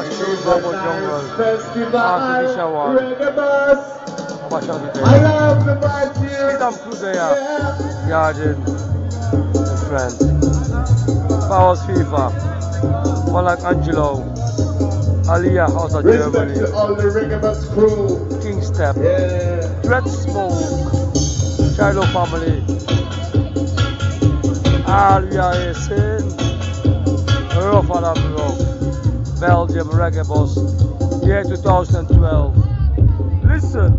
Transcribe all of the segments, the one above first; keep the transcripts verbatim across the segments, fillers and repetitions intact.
Shane Bravo Jungle, Artificial Shower, I love the vibes here. Freedom Cruiser, yeah, Yardin, and friends, Powers FIFA, Malak Angelo, Aliyah House of Respect Germany, to all the Reggae Bus crew. King Step, Yeah. Dread Smoke, Shiloh Family, Alia Sin, Rough Adam Rock, Belgium Reggae Boss, year two thousand twelve. Listen.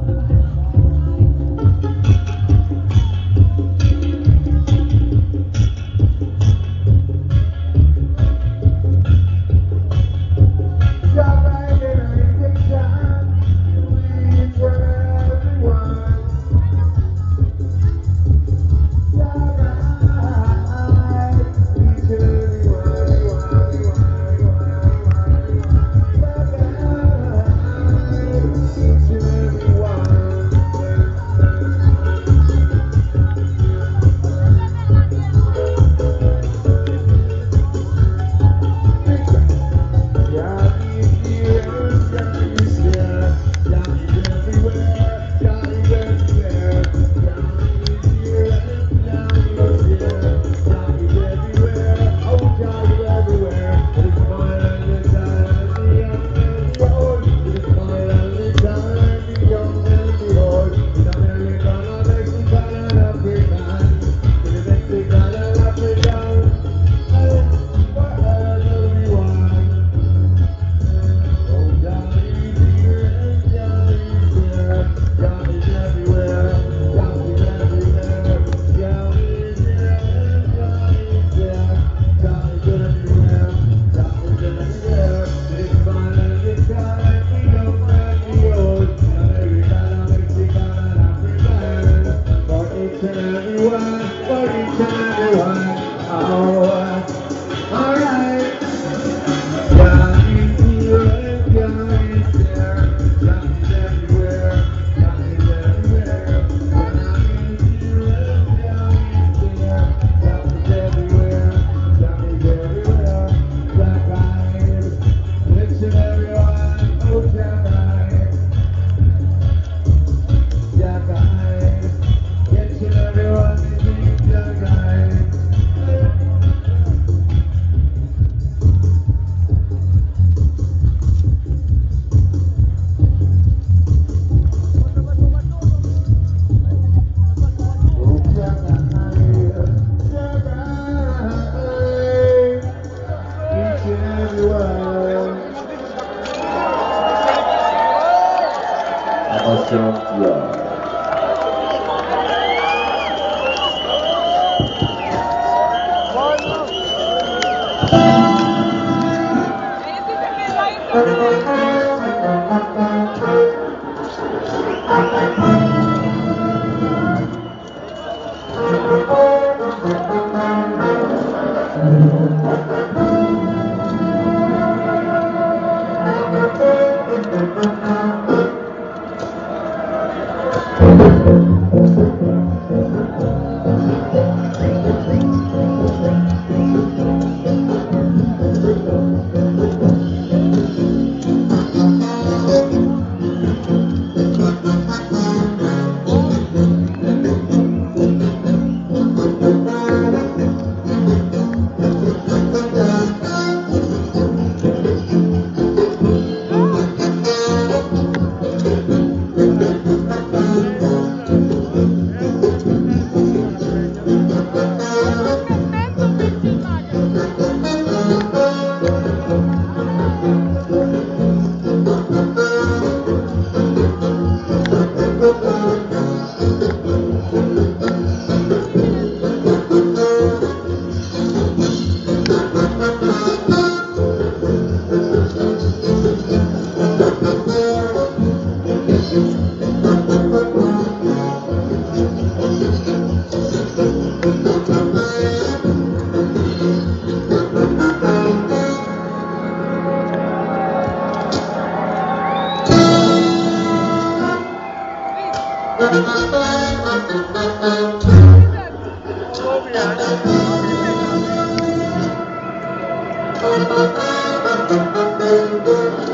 Thank you.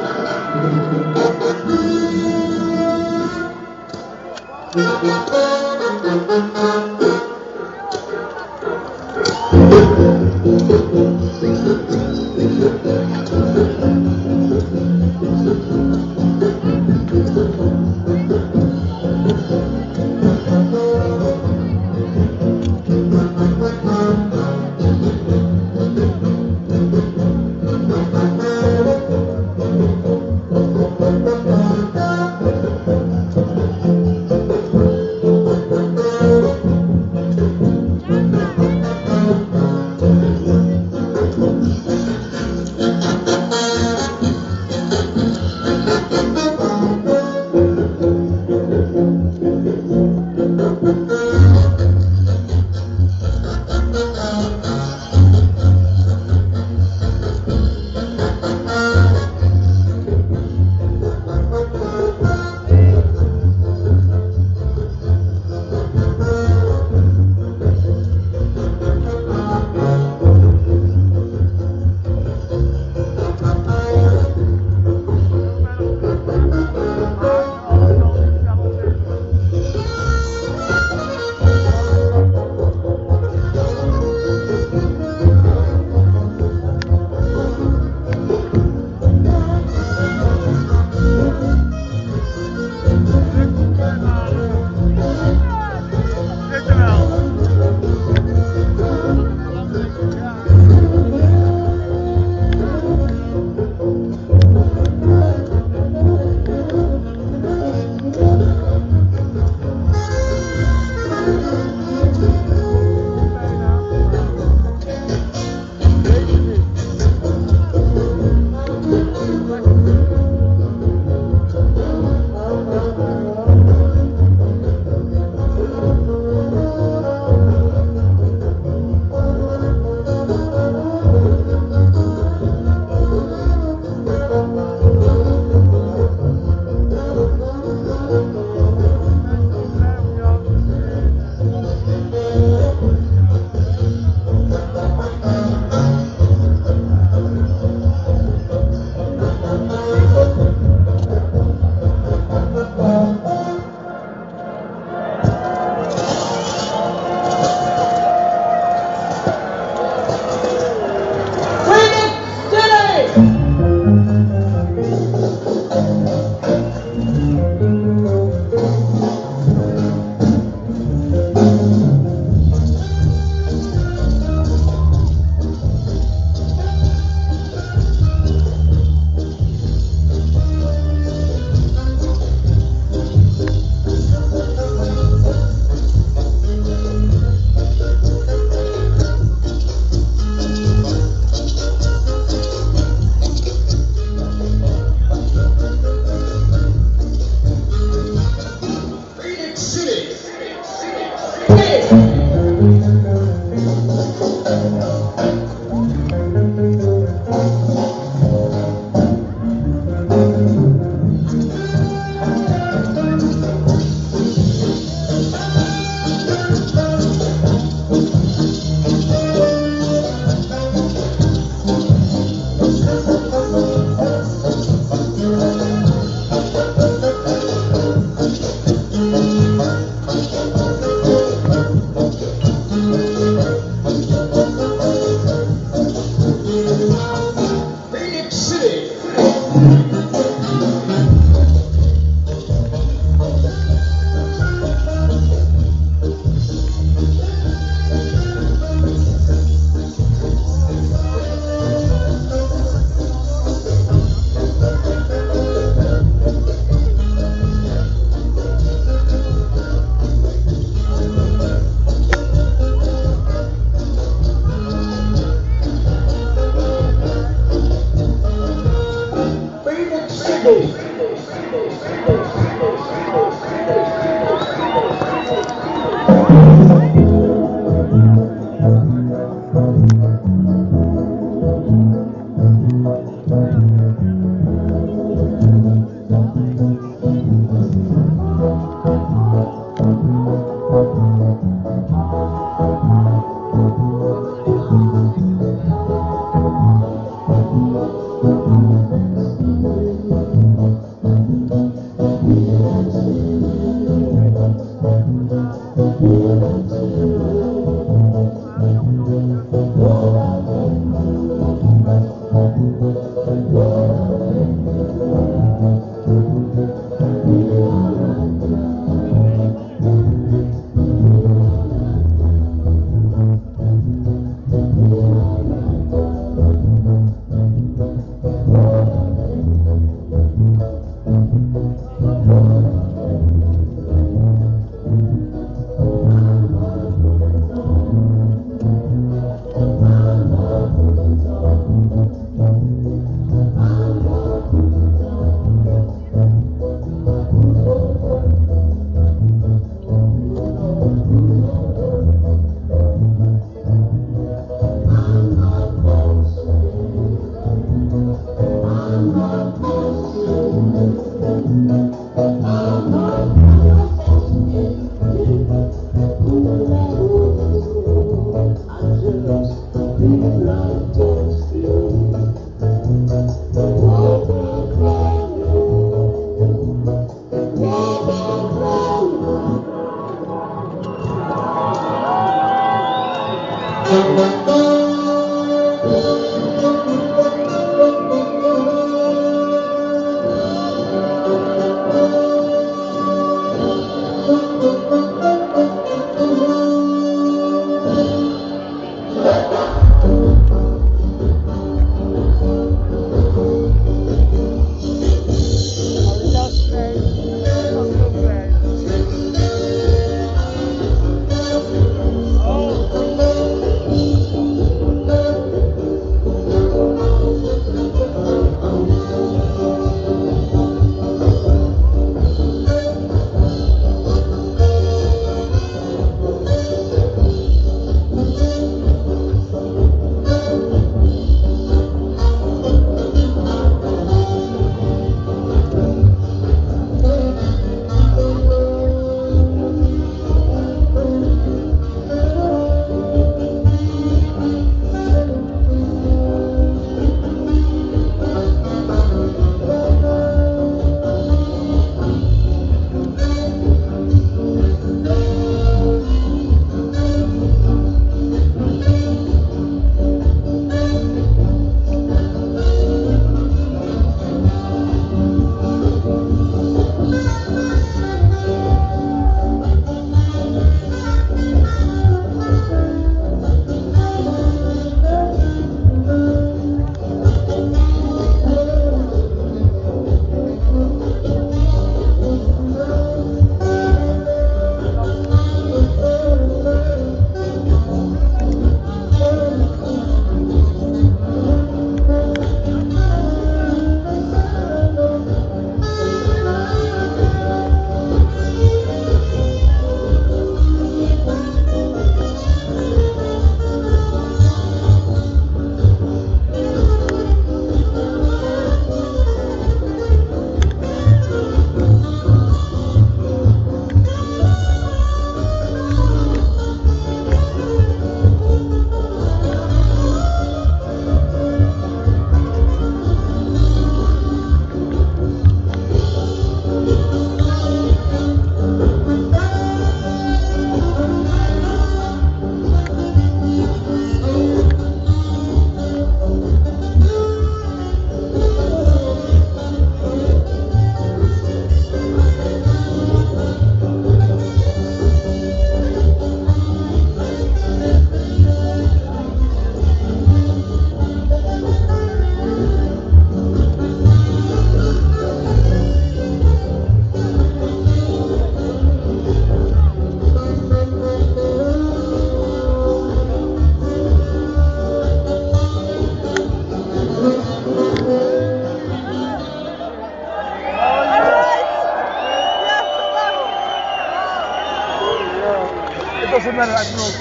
doesn't matter, I know,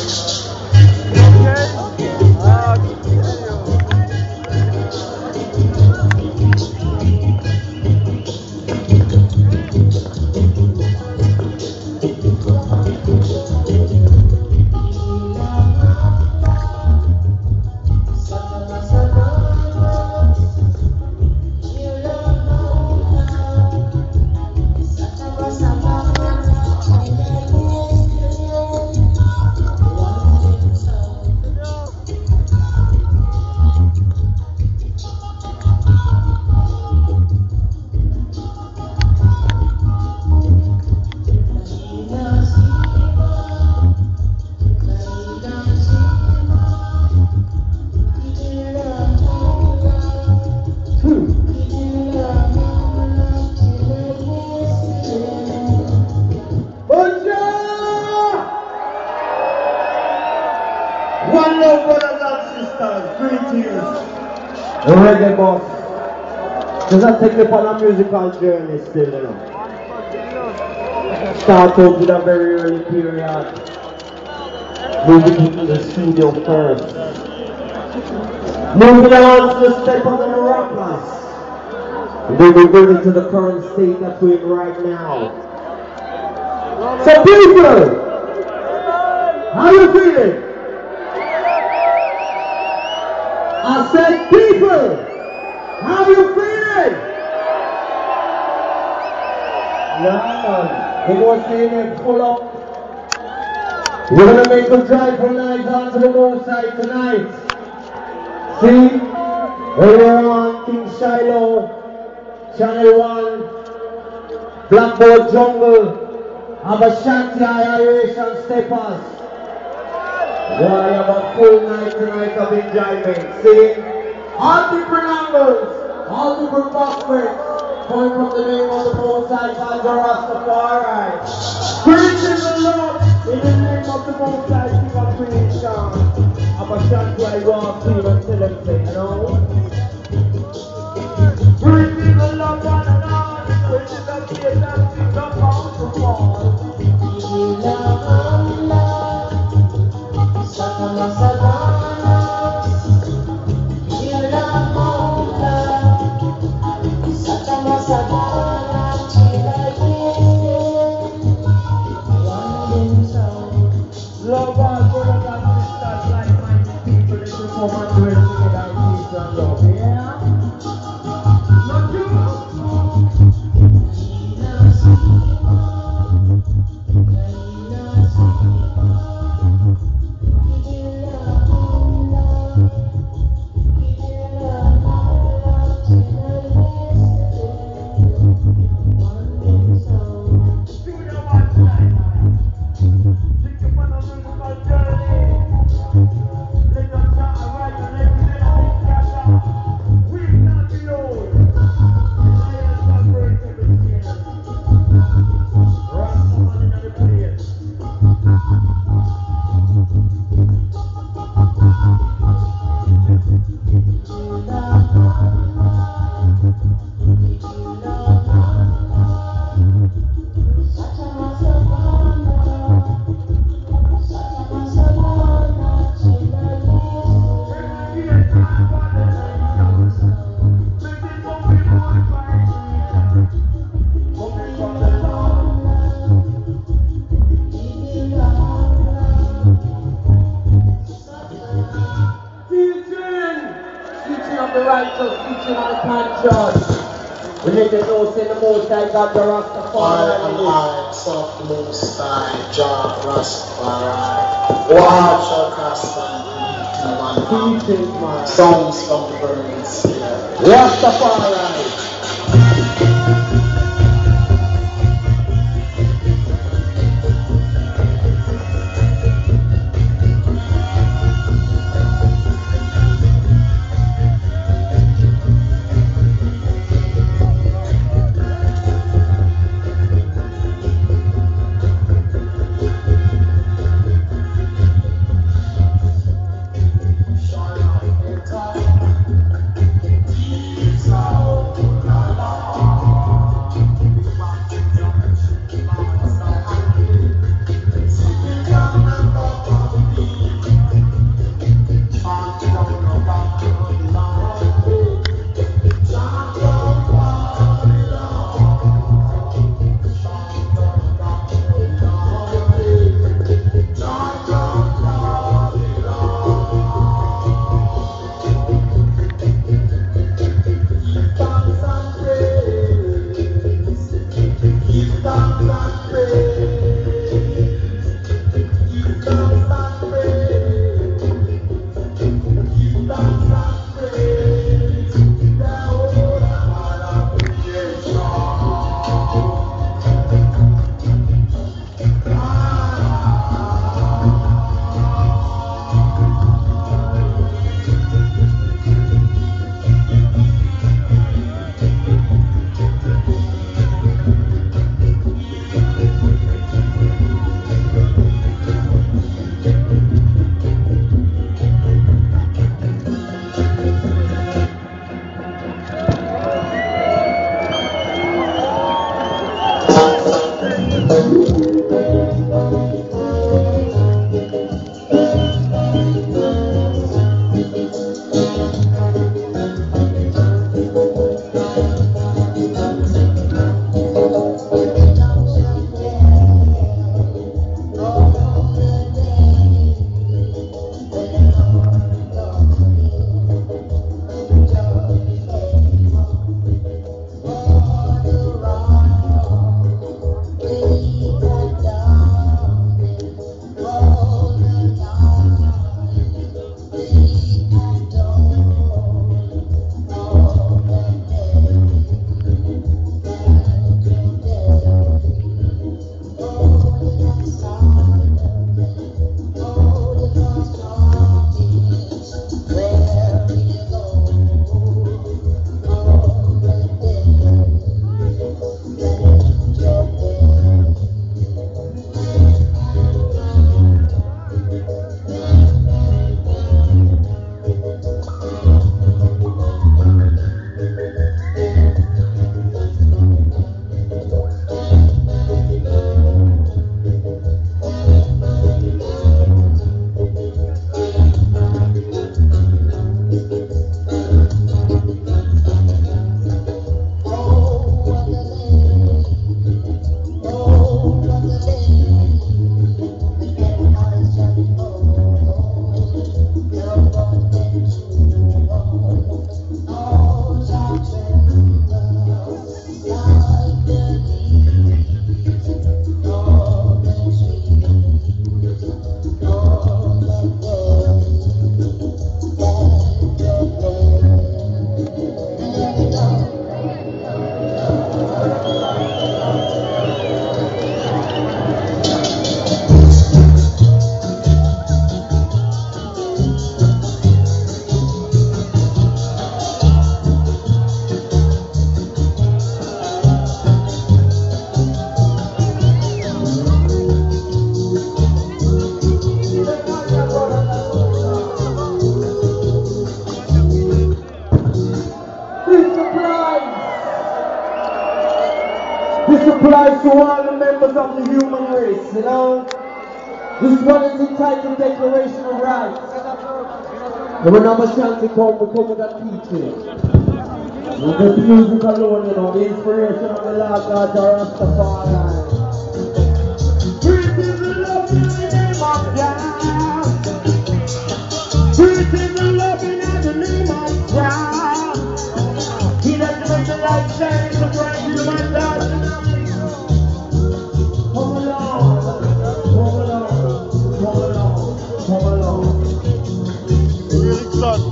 uh, you know. Okay? Ah, One love, brothers and sisters, greetings. The reggae boss. Does that take me on a musical journey still, you know? Start out with a very early period. Moving into the studio first. Moving on to the step of the miraculous. And then we bring it to the current state that we're in right now. So people, how you feeling? I said, people, how you feeling? Yeah, man. We're going to stay there full up. We're going to make a drive for night on to the most side tonight. See? Earlier on, King Shiloh, Channel one, Blackboard Jungle, Abashanti Irish and Steppers. Boy, I have a full night tonight of enjoyment. See? All different angles, all different backwards, coming from the name of the most high God, the Rastafari. Preaching the Lord in the name of the most high King of creation. Abashanti I go up to you and tell them, say, you know? Preaching the love one and all, which is a kid that is about to fall. Sakama Sakama, Yula Mola, Sakama Sakama, Chila Yende, Love all brothers and sisters, like-minded people, this is come and dwell together in peace and love, yeah? Not you? God the Rastafari. I am I, soft most high, Jah Rastafari. Watch our custom, songs from the burning sphere. Rastafari. Oh, out to all the members of the human race, you know. This one is entitled Declaration of Rights. And when I'm a chanting come, we come with a teaching. And this music alone, you know, the inspiration of the Lord God, Rastafari. Breathe in the love in the name of God. Breathe in the love in the name of God. He that makes the light shine so bright in my dark. Come along, come along, come along, come along. Music son.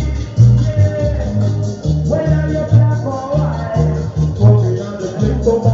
So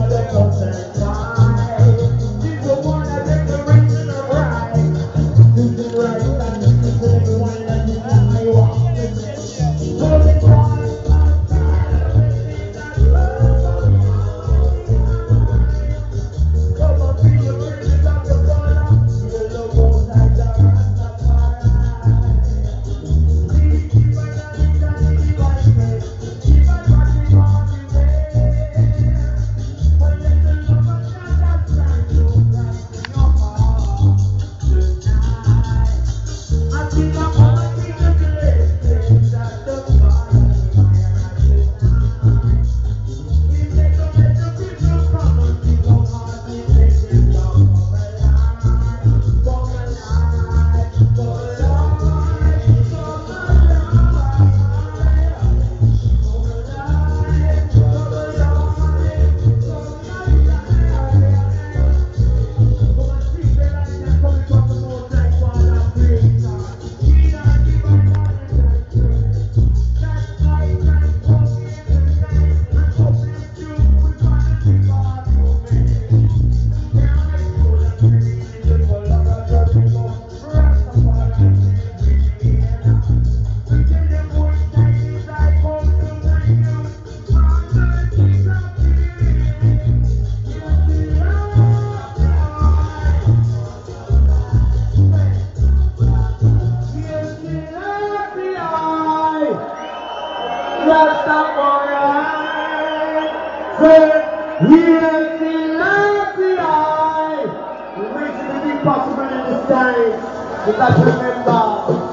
So, here's the lucky eye. We're reaching the impossible in the sky. You got to remember.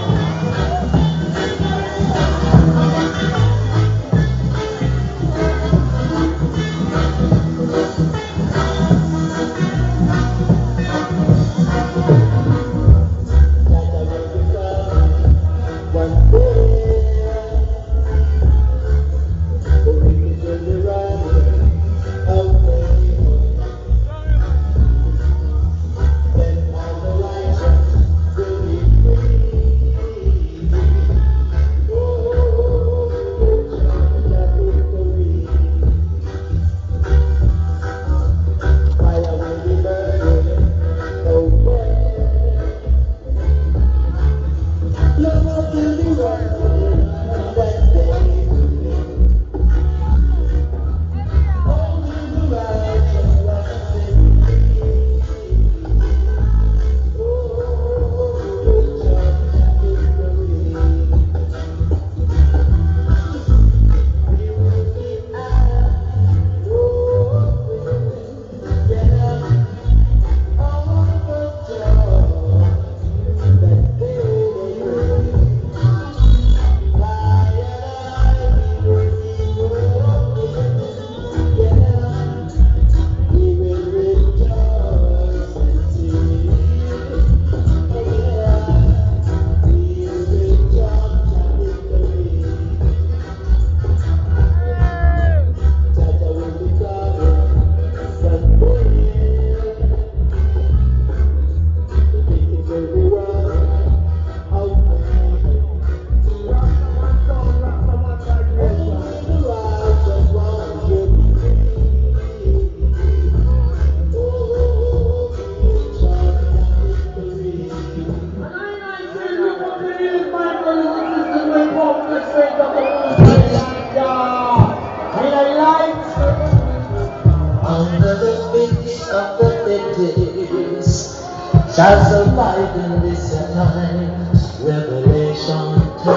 Shall survive in this time, revelation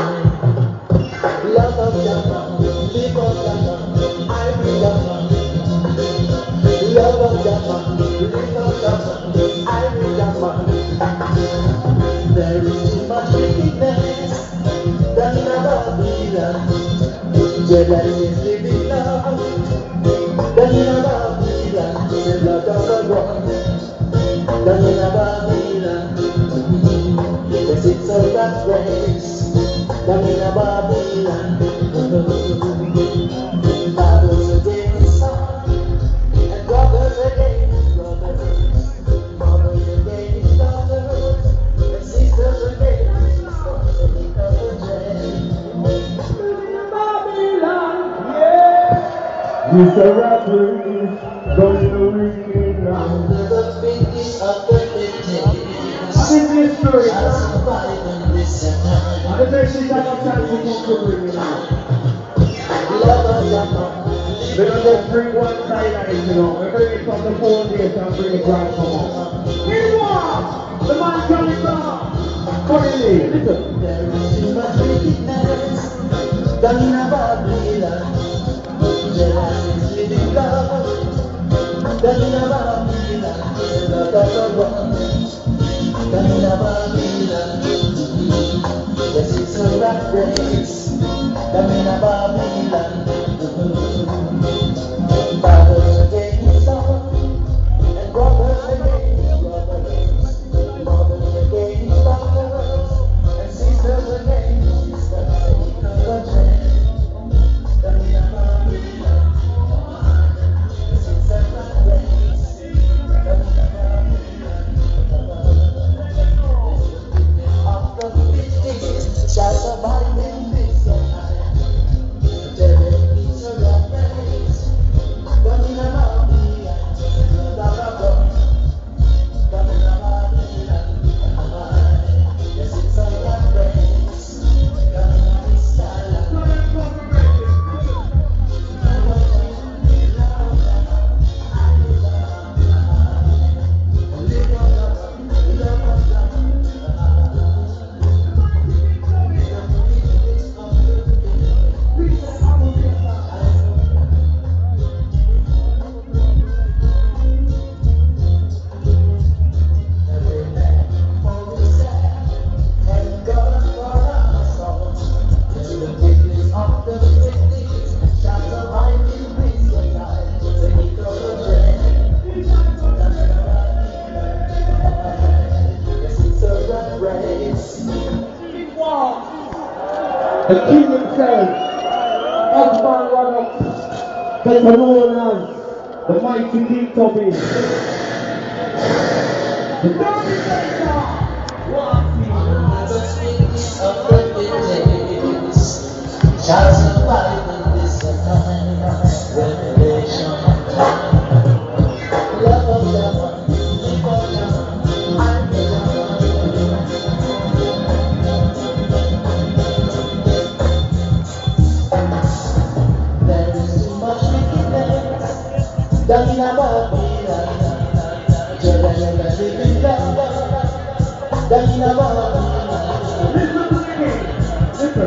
time. Love of Japan, live of Japan, I will Japan. Love of Japan, live of Japan, I will Japan. There is too much wickedness than in Babylon. Where there is living love, than in Babylon. The blood of the one. Than in Babylon, yes, it's a rat race. Than in Babylon, fathers against sons, and brothers against brothers, mothers against daughters, and sisters against sisters. Living in Babylon, yeah. It's a rat race, going to win round. Of the fifties, I think this story, I survive in this time. I think she's got a chance to come to bring it out. Love of Japan, We're gonna just bring one side line, you know. We're bring it from the phone base and bring it right from us. Meanwhile, the man coming from Corey, listen. there is too much wickedness down in Babylon. There is living love down in Babylon. The love of the one down in Babylon. Yes, it's a rat race down in Babylon. Fathers against sons, and brothers against brothers, mothers against daughters, and sisters against sisters. Down in Babylon, yes, it's a rat race down in Babylon. Of the fifties shall survive in this time. the king himself, Osman Rannoch, better known as the mighty King Tubby. The Dominator, The spirit of the days shall survive in this time. Revelation of time. Love of love, live of love, and live of love. There is too much wickedness down in our Babylon. Children are living down, down in our Babylon. listen to the king, listen.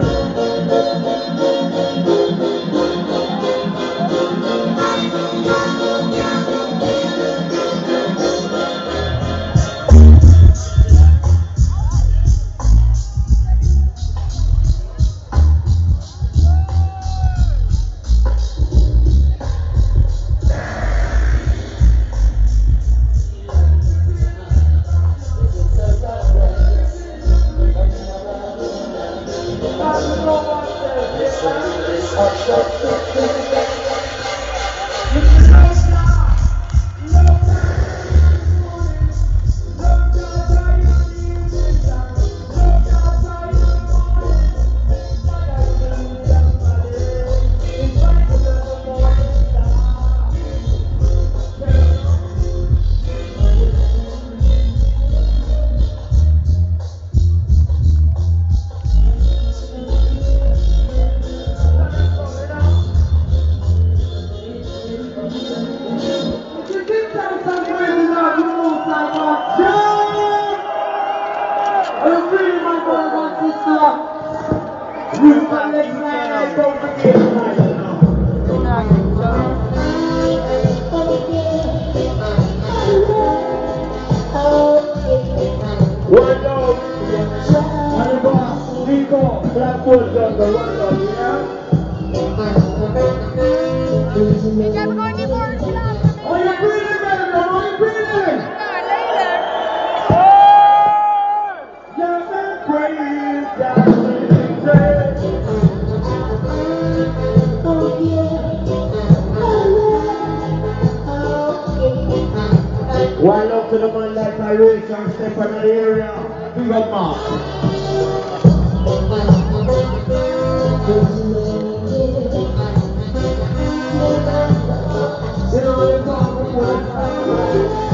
One dog, one dog, Nico, Blackwood, the one dog, yeah? Oh, you're breathing, man, are you breathing? Yeah, man, praise God, one love to the man like I race and step on the area. Big up, man. You know, you talk before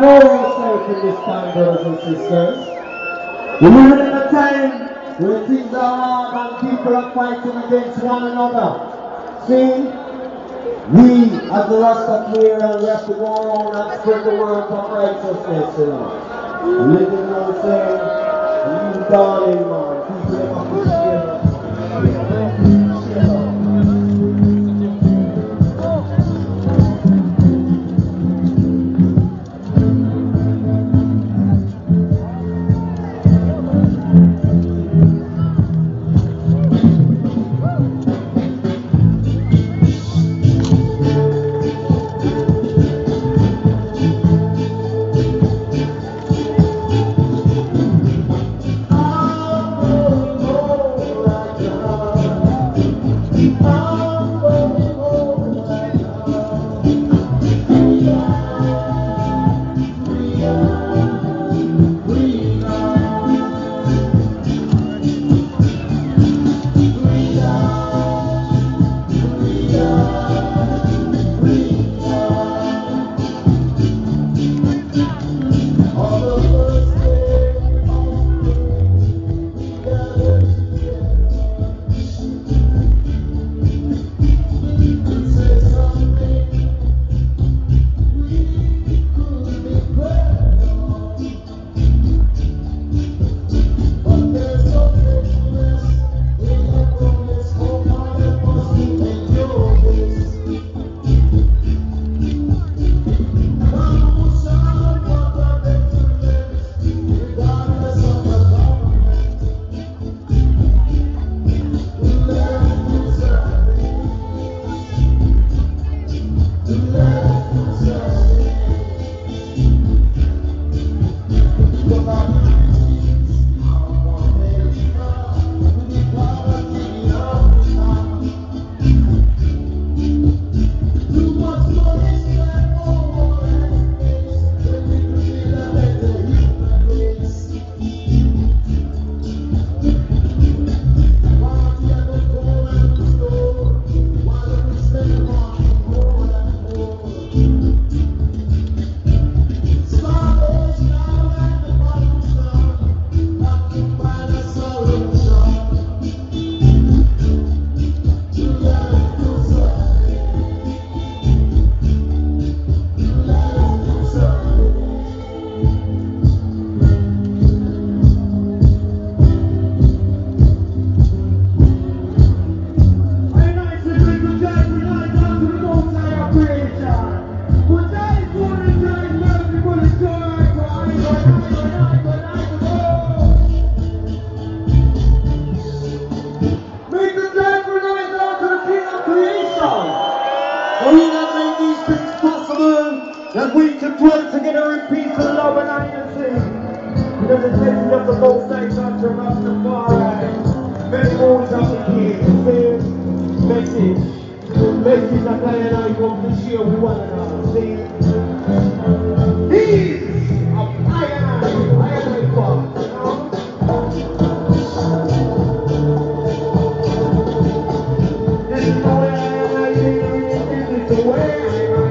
know yourself in this time, brothers and sisters. We live in a time where things are hard and people are fighting against one another. See, we as the Rasta clear, we have to go around and spread the word of righteousness, you know. Living in a saying, you darling man, people have to together. That we should dwell together in peace and love and unity. Because it's message of the most nights unto Rastafari. Many moons of the king. Same message. Message that I and I come to share with one another. See? These of I and I, I and I God. This is the way I and I live. This is the way I and I live.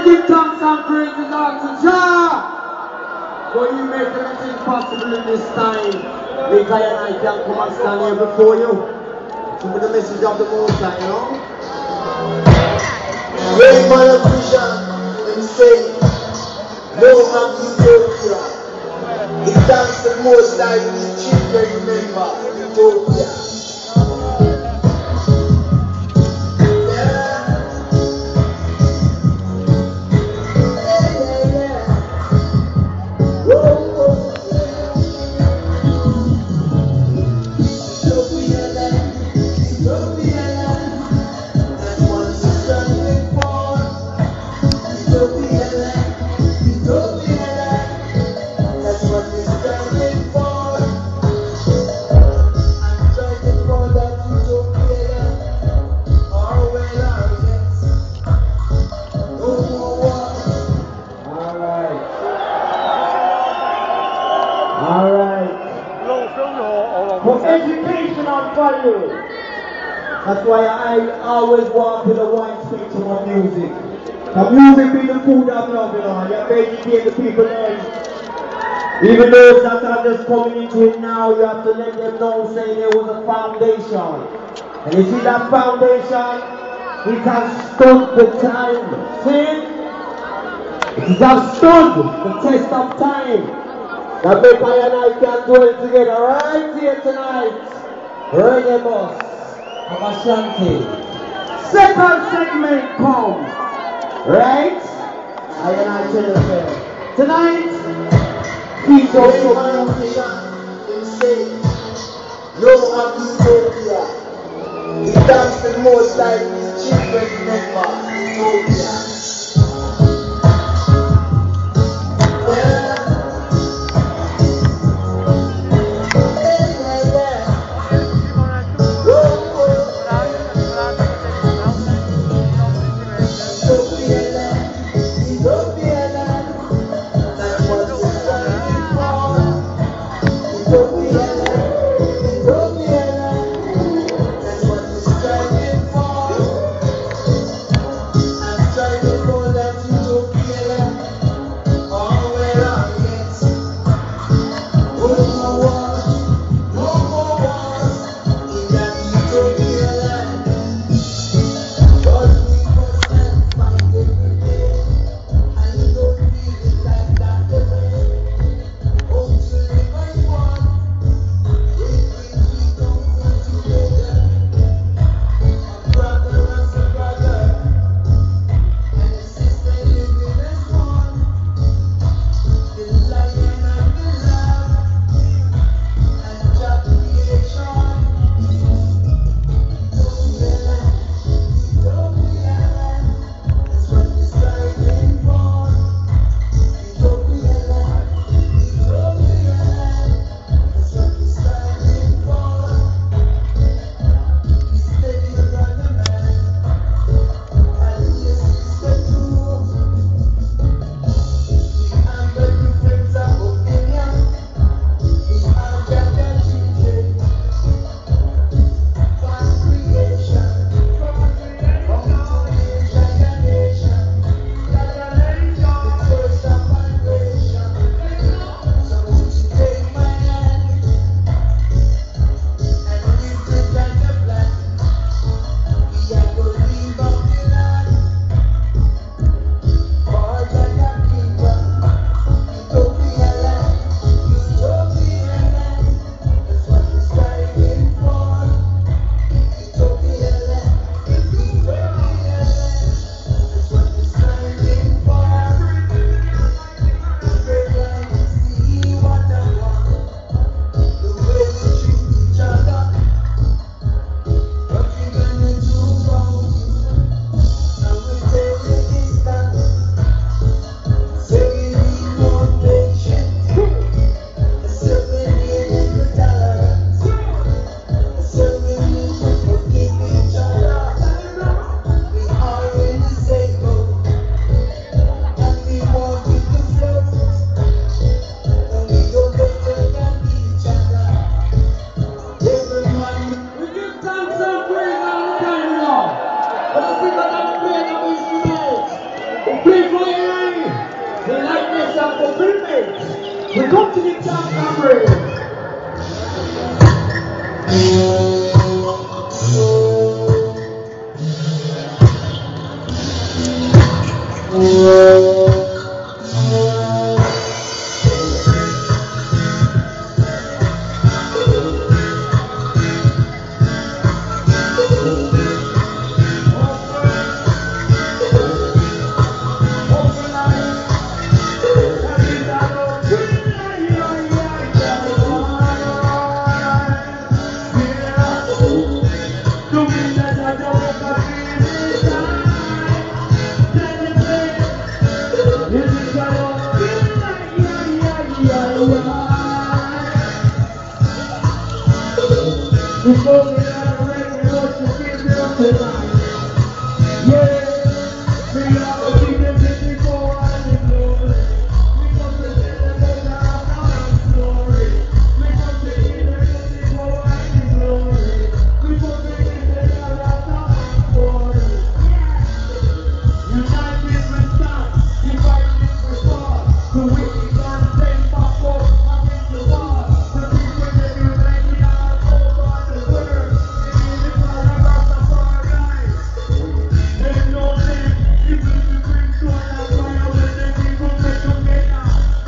give thanks and praises unto Jah. For you make everything possible in this time. Because I can come and stand here before you. To put the message of the Most High, you know? Great man of vision, him say, no man Utopia. He thanks the Most High for his children, remember, Utopia. That's why I always walk with a wide spectrum of music. The music be the food of love, you know. You're educating the people then. Even those that are just coming into it now, you have to let them know, say there was a foundation. And you see that foundation, it has stood the time. See? It has stood the test of time. That make I and I can do it together right here tonight. Reggae Boss. Ashanti. Second segment come. Right? I and I tell you there. Tonight, he's also him say, no man Utopia. He thanks the Most High for his children, remember, Utopia. Thank you. The likeness of fulfillment. We come to the top camera. Before we have a record, what's the future tonight? Yeah, we are the people before I glory. We come to celebrate our glory. We come to celebrate before I glory. We come to celebrate our glory. Unite with response, divide with response. The wicked man send back up against the wall. The people that unite with our over the word. They give it all about the far right. They know them, you will be bring to an fire when the people get together.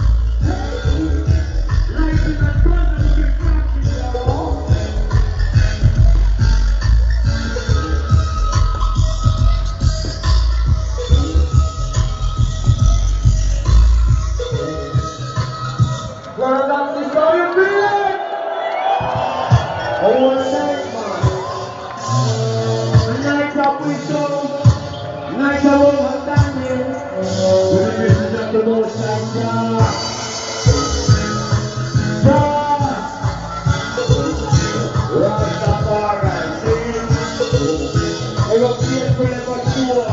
Life in a present, we practice it all. Learn that this how you feel it. All night, man. Night up we show. Night of understanding. With the message of the Most High God. God. Rastafari, see? I got fear for them, but sure.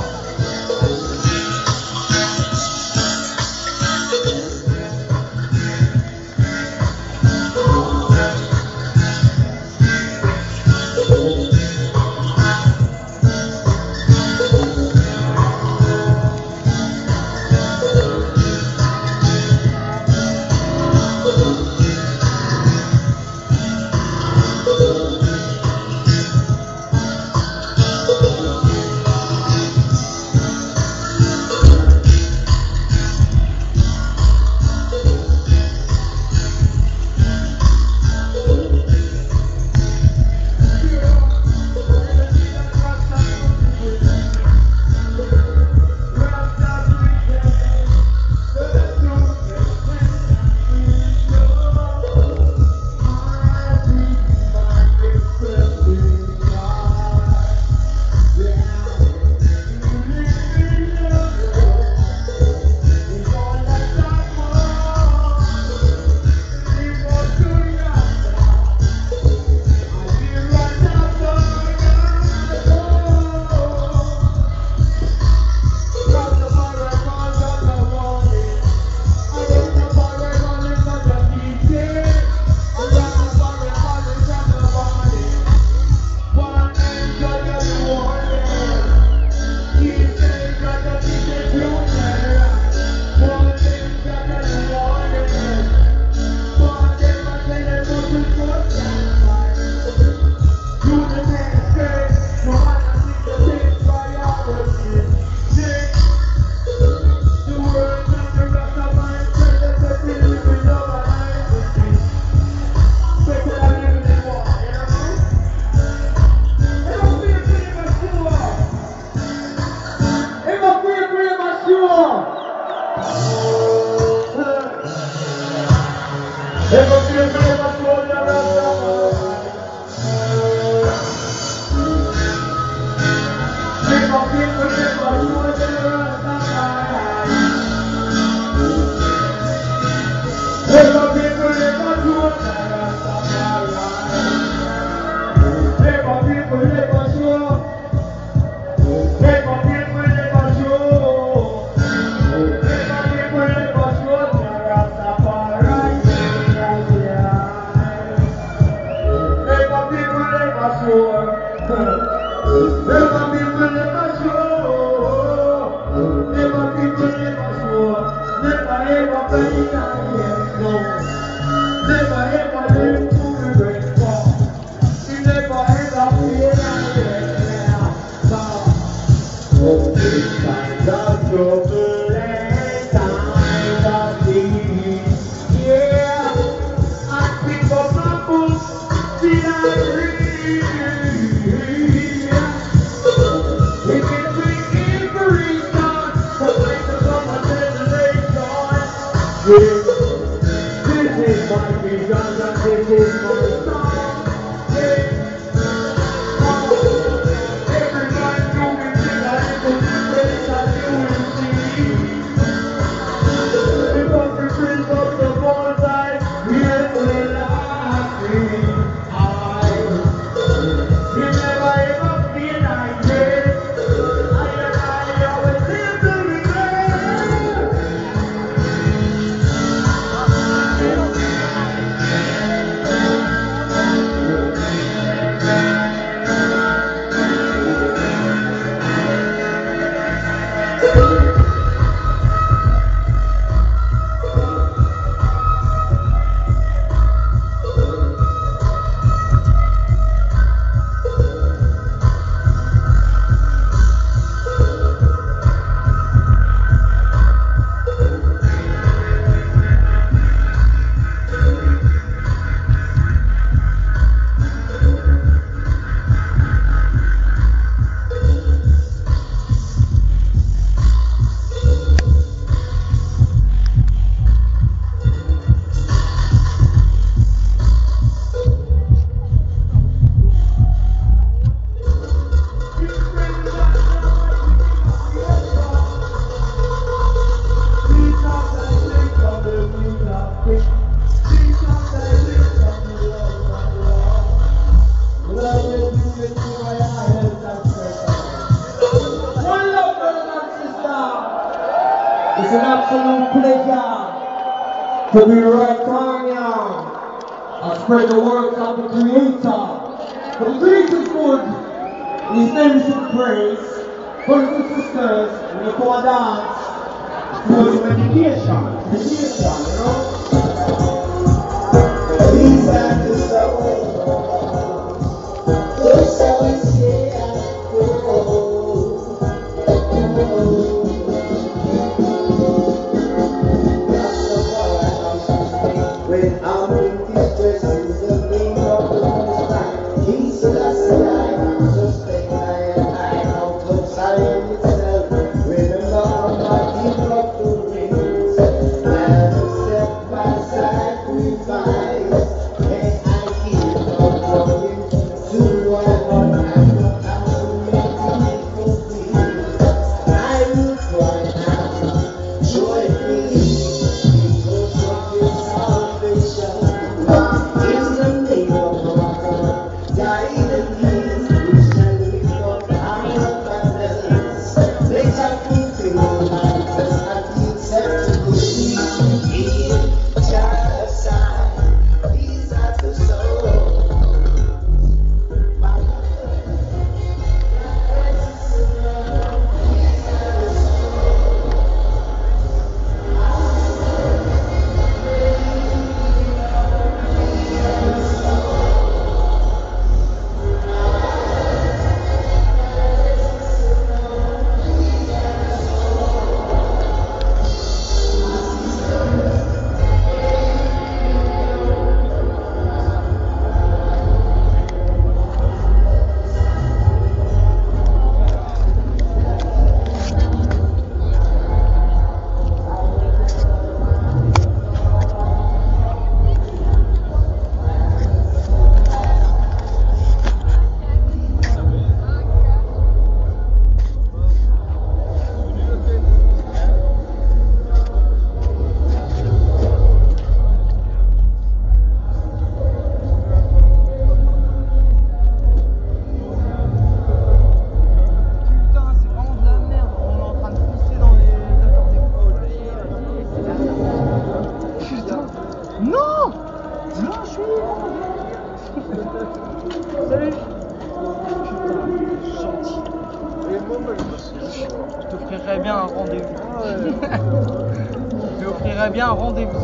It's an absolute pleasure to be right here and spread the words of the Creator. For the greatest good, His name should praise. Brothers and sisters, when you come and dance, it's for meditation. Meditation, you know? These are the songs. Those songs, yeah. When I'm in distress, is the name of the Most High. King Selassie, just take my eye out of Zion itself. Remember how my deep love to rings, and accept myself. j'aimerais bien un rendez-vous.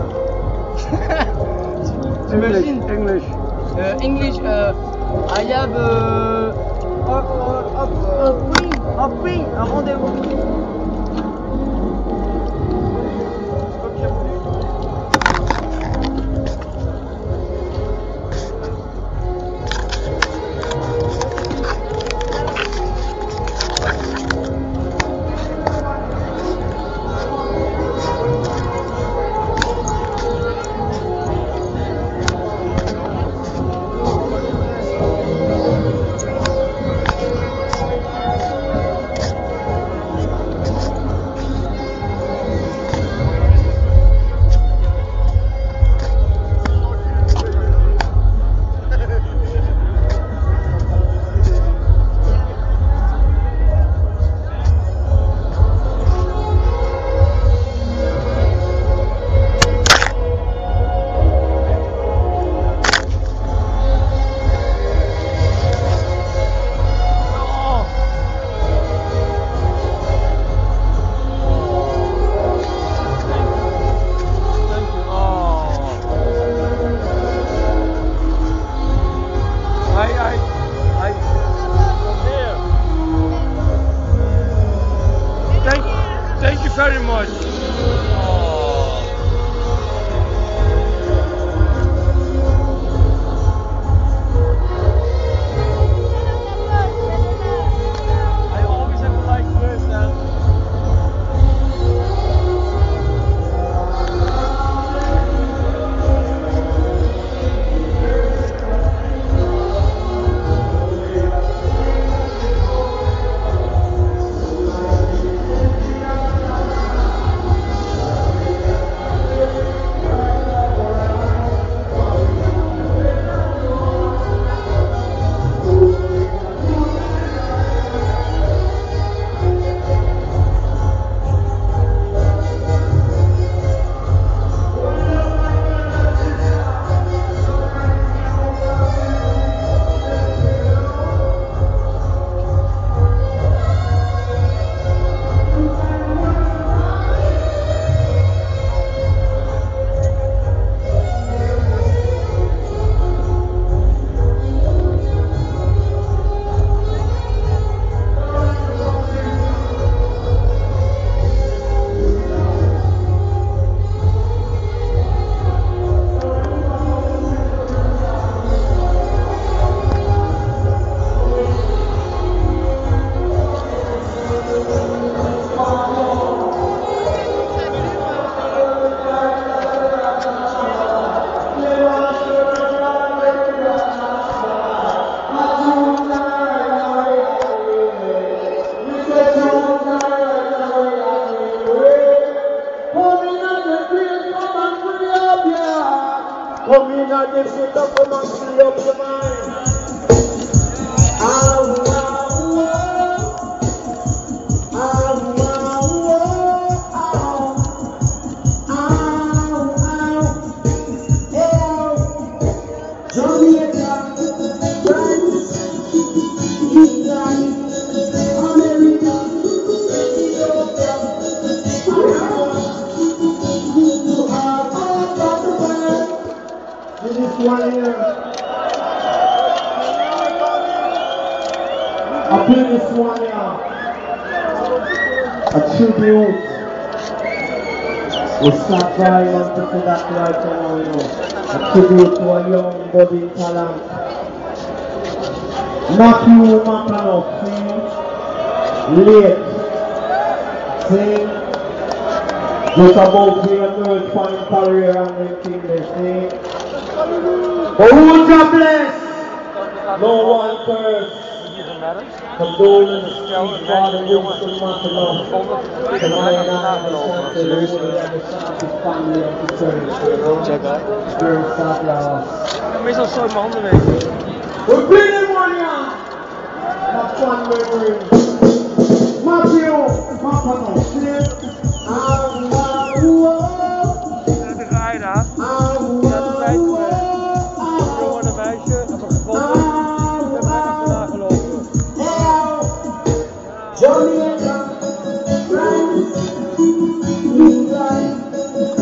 T'imagines? English. Euh, English, euh, I have euh, a, a, a, a prix, a prix, un rendez-vous. Very much. I always have to like this and come in and this is the come and free up your mind. Ah, wow, wow. Ah, wow, wow. Ah, wow. Yeah. Jamaica, France, England, America, Ethiopia, to have all of the world. This is one here. I play this one here. A tribute. We start violence to that right now, you know. A tribute to a young budding talent. Not you, Macano, see? Late. See? Just about to your third point career and then king they see. But who God bless? No one curse. Condolence to Father Wilson Macano. To my and I, the Santa Lord and the Santa family of the church. Spirit of love. meestal zo in mijn handen weten. We're bringing one here. Have fun memory. Matthew, Macano, see? Ah, ah, ah. De rij daar. Ja, de tijd geweest. Een jongen en een meisje hebben gevonden. Ik heb net achterna gelopen. Jamaica, France, England,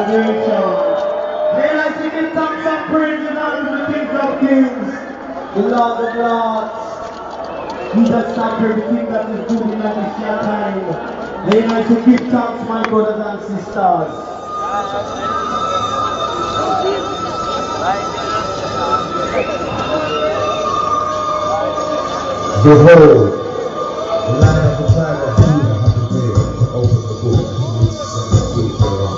salvation. May I sing in songs of praise and honor to the King of Kings, the Lord of Lords. He that stopped everything that is good in that is your time. May I to give thanks, my brothers and sisters. Behold, the Lion of the tribe of Judah hath prevailed to open the book and to loose the seven seals thereof.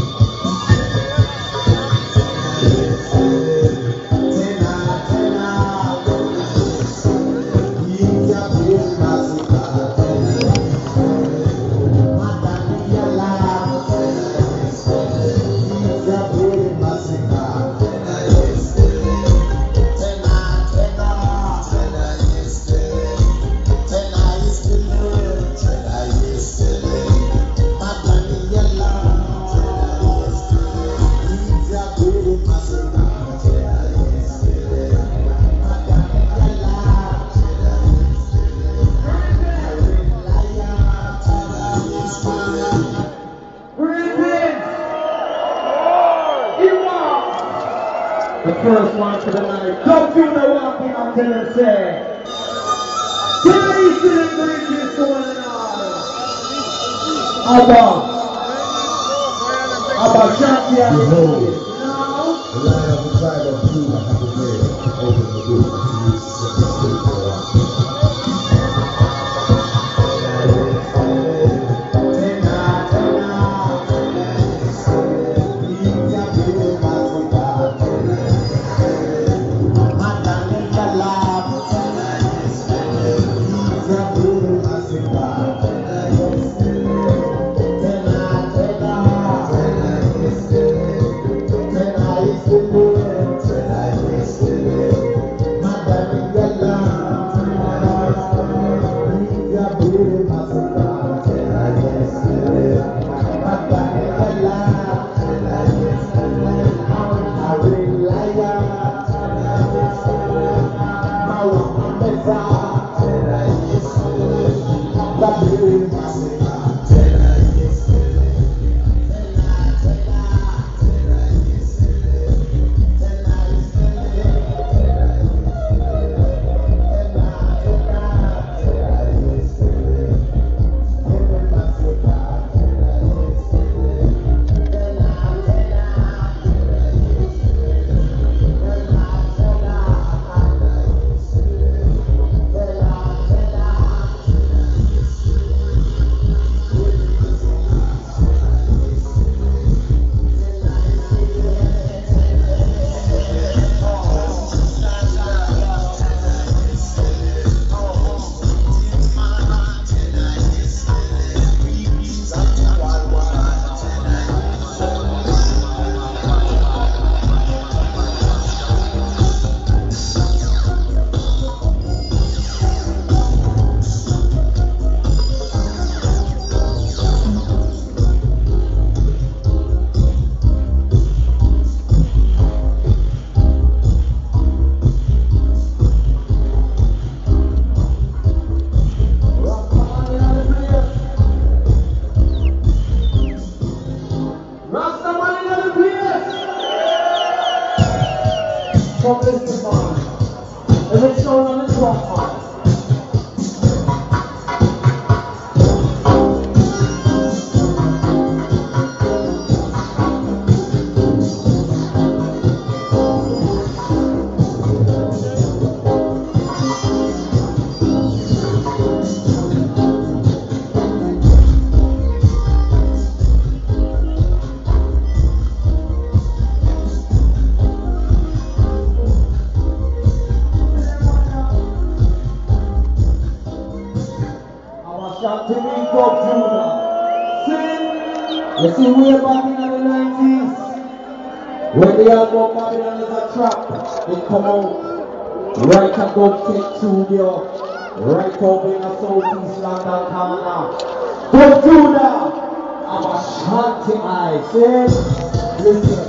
The first one for the night. Don't you know what I'm going to say? Today's celebration is going on. Abba. Abba Shanti Behold, now. the Lion of the tribe of Judah hath prevailed to open the book and to loose the seven seals thereof. You see, way back in the nineties, when the album Babylon is a Trap, it come out right above Tech Studio, right up in the southeast London corner. Don't do that! I'm a Shanti eye, see? Listen.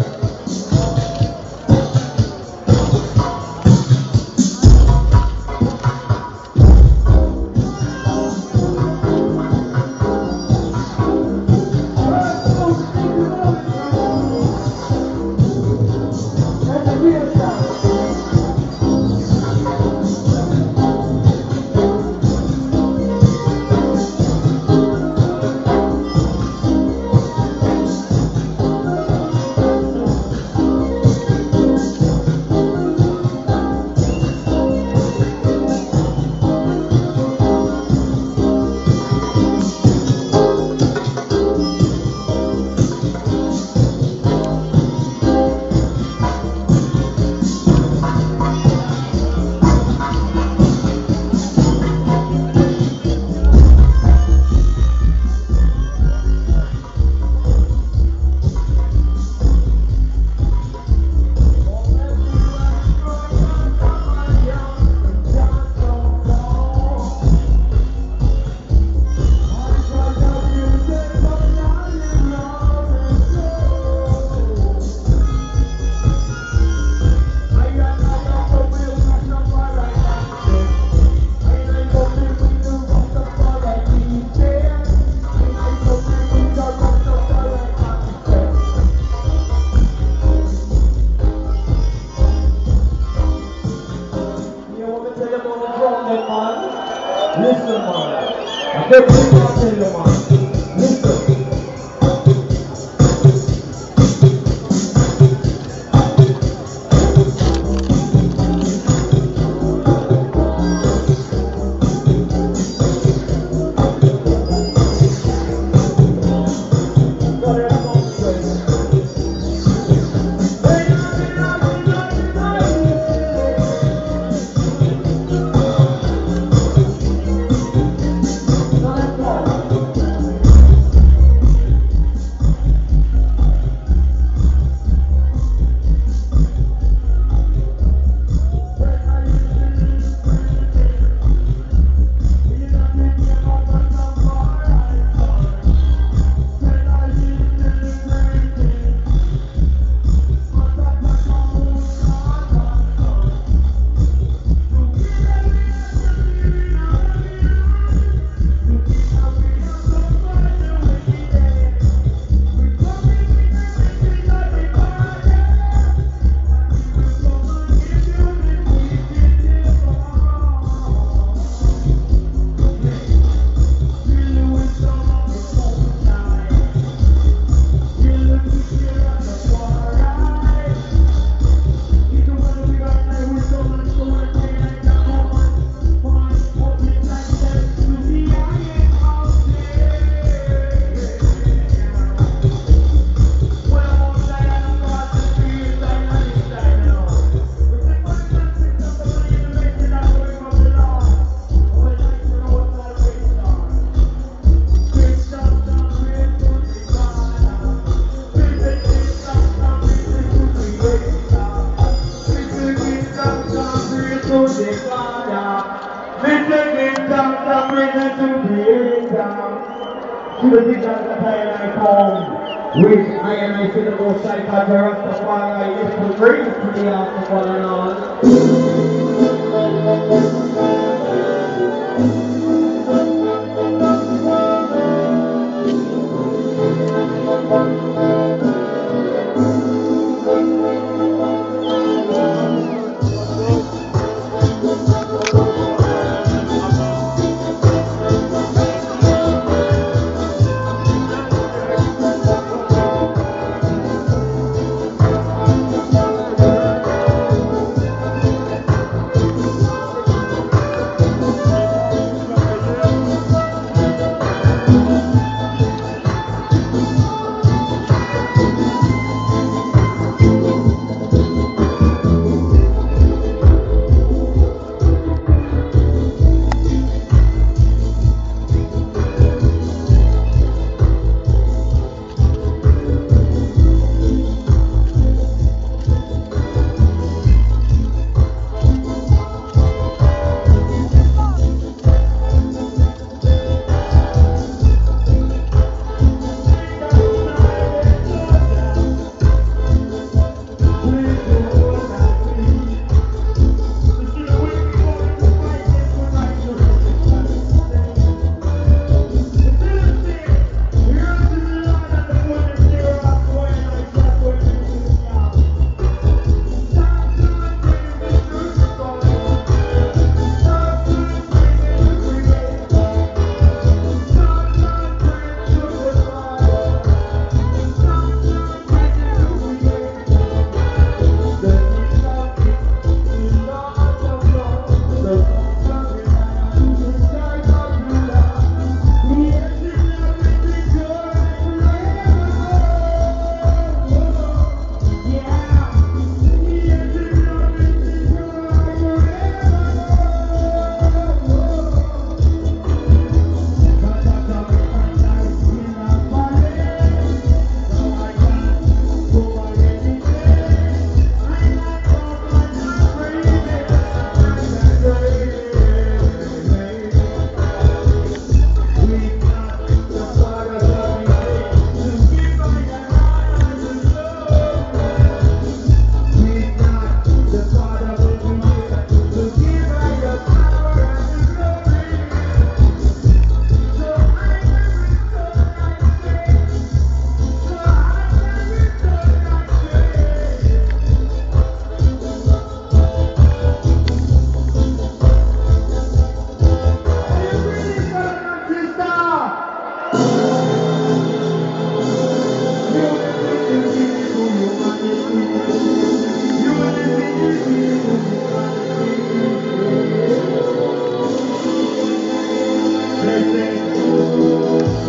Everything I tell you, man. Listen. Which I am I see the most side of the Rastafari is to bring to the art of one and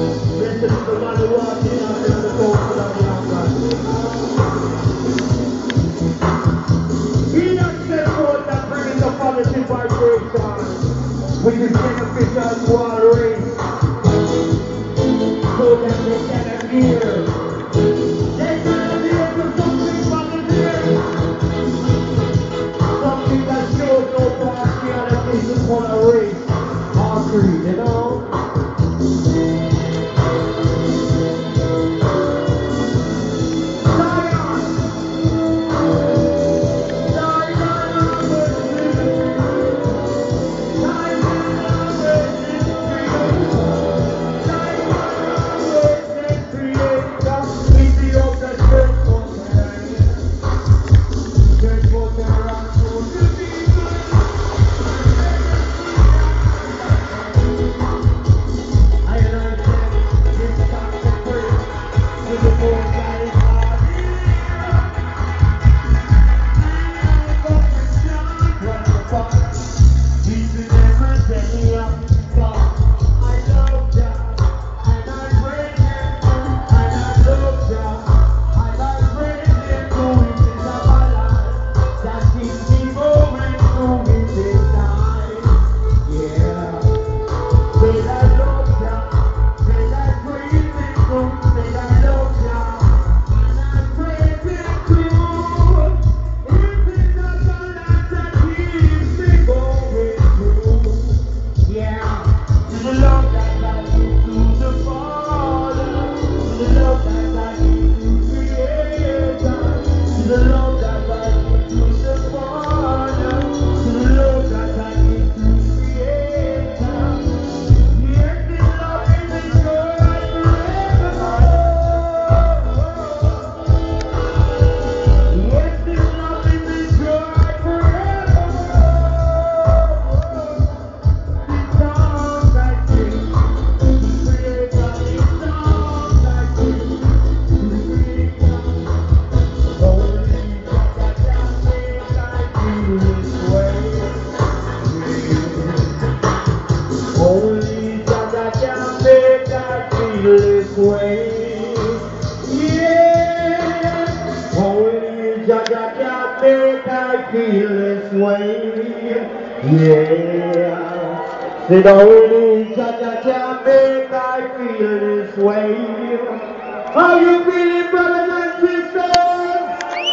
Listen to the man who walks in and the phone for the outside. He that set forth that brings the positive vibration with his beneficial to all race, so that they can appear. They can appear to something positive, something that shows no partiality for a race or creed, you know? Said only Jaja can make I feel this way. How you feeling, brothers and sisters?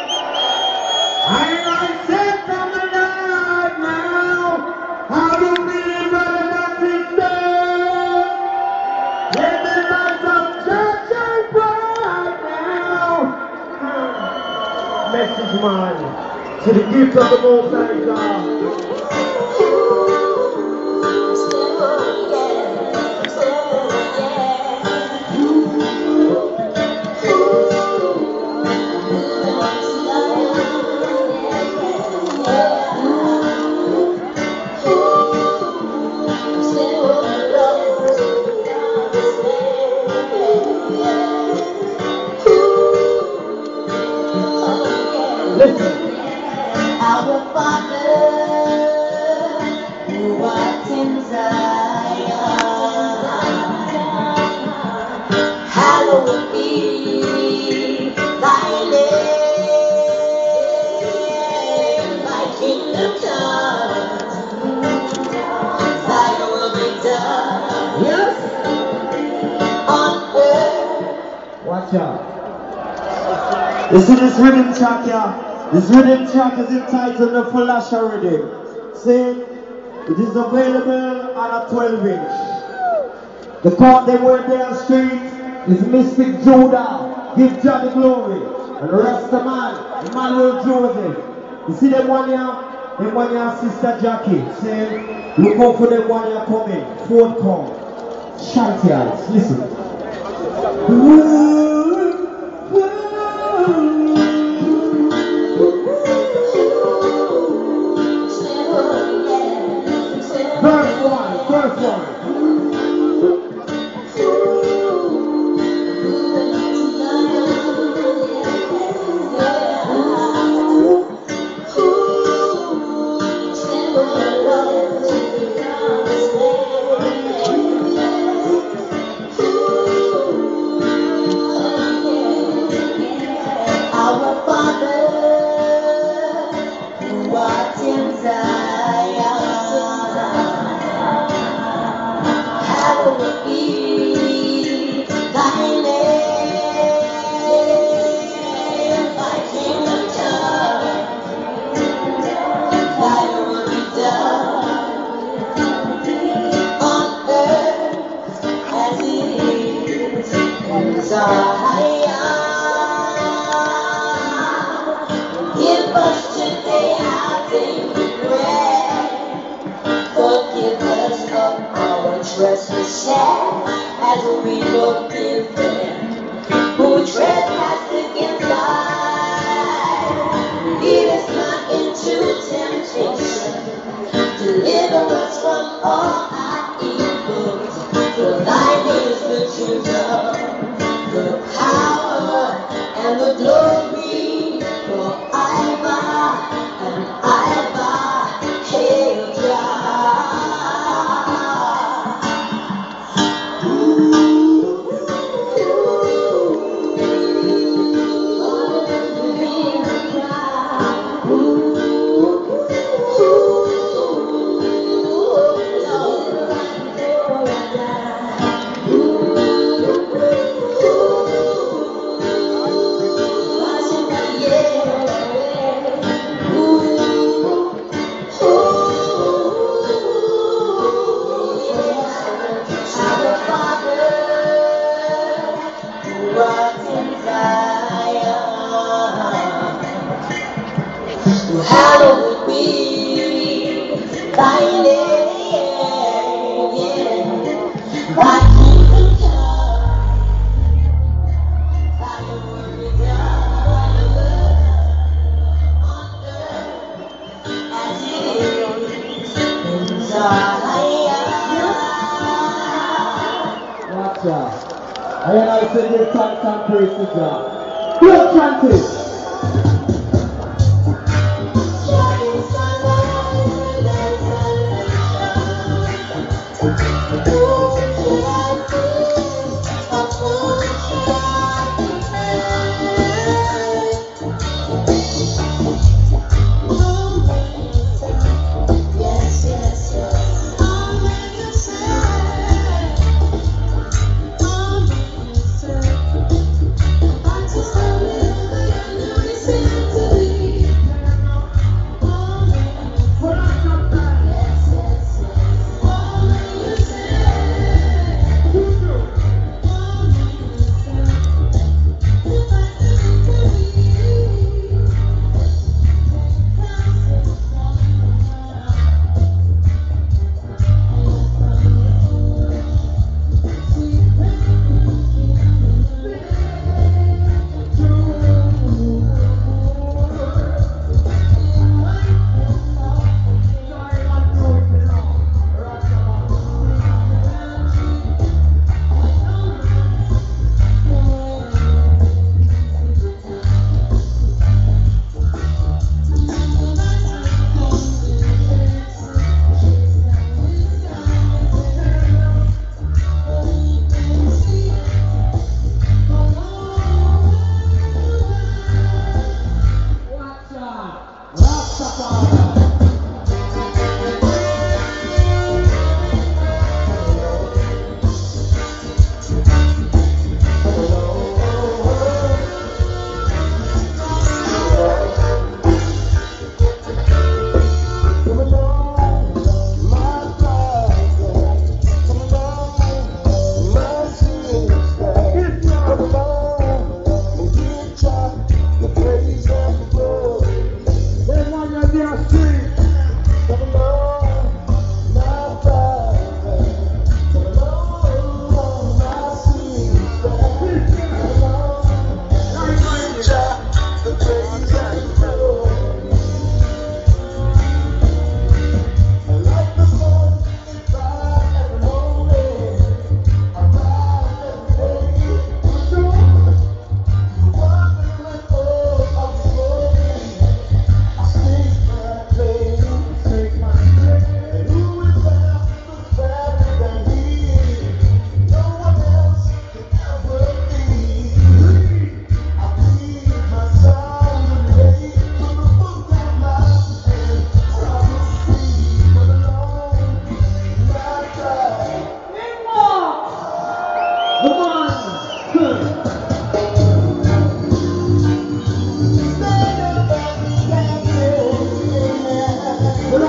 I I said I'm alive now. How you feeling, brothers and sisters? Let me have some church and pride now. Message man to the gift of the Most High God. Our Father, who art in Zion, hallowed be thy name. Thy kingdom come, thy will be done. Yes. On earth. Watch out. You see this rhythm track here? This rhythm track is entitled the Flasher Rhythm. See, it is available on a twelve inch. The card they were there street is Mystic Judah, Give Jah the Glory, and Rastaman, Emmanuel Joseph. You see them one here? Them one here, Sister Jackie. See, look out for them one here coming. Fourth come. Shanty eyes, listen. Verse one, verse one. is Zion. Give us today our daily bread. Forgive us of our trespasses, as we forgive them who trespass against us. Lead us not into temptation, deliver us from all our evils. For thine is the kingdom, the power, and the glory forever and ever. Hail hallowed be thy name, thy kingdom come, thy will be done on earth as it is in Zion. Watch out. I and I say give thanks and praise to God. Good chanting.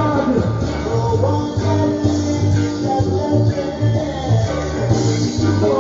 Thank you.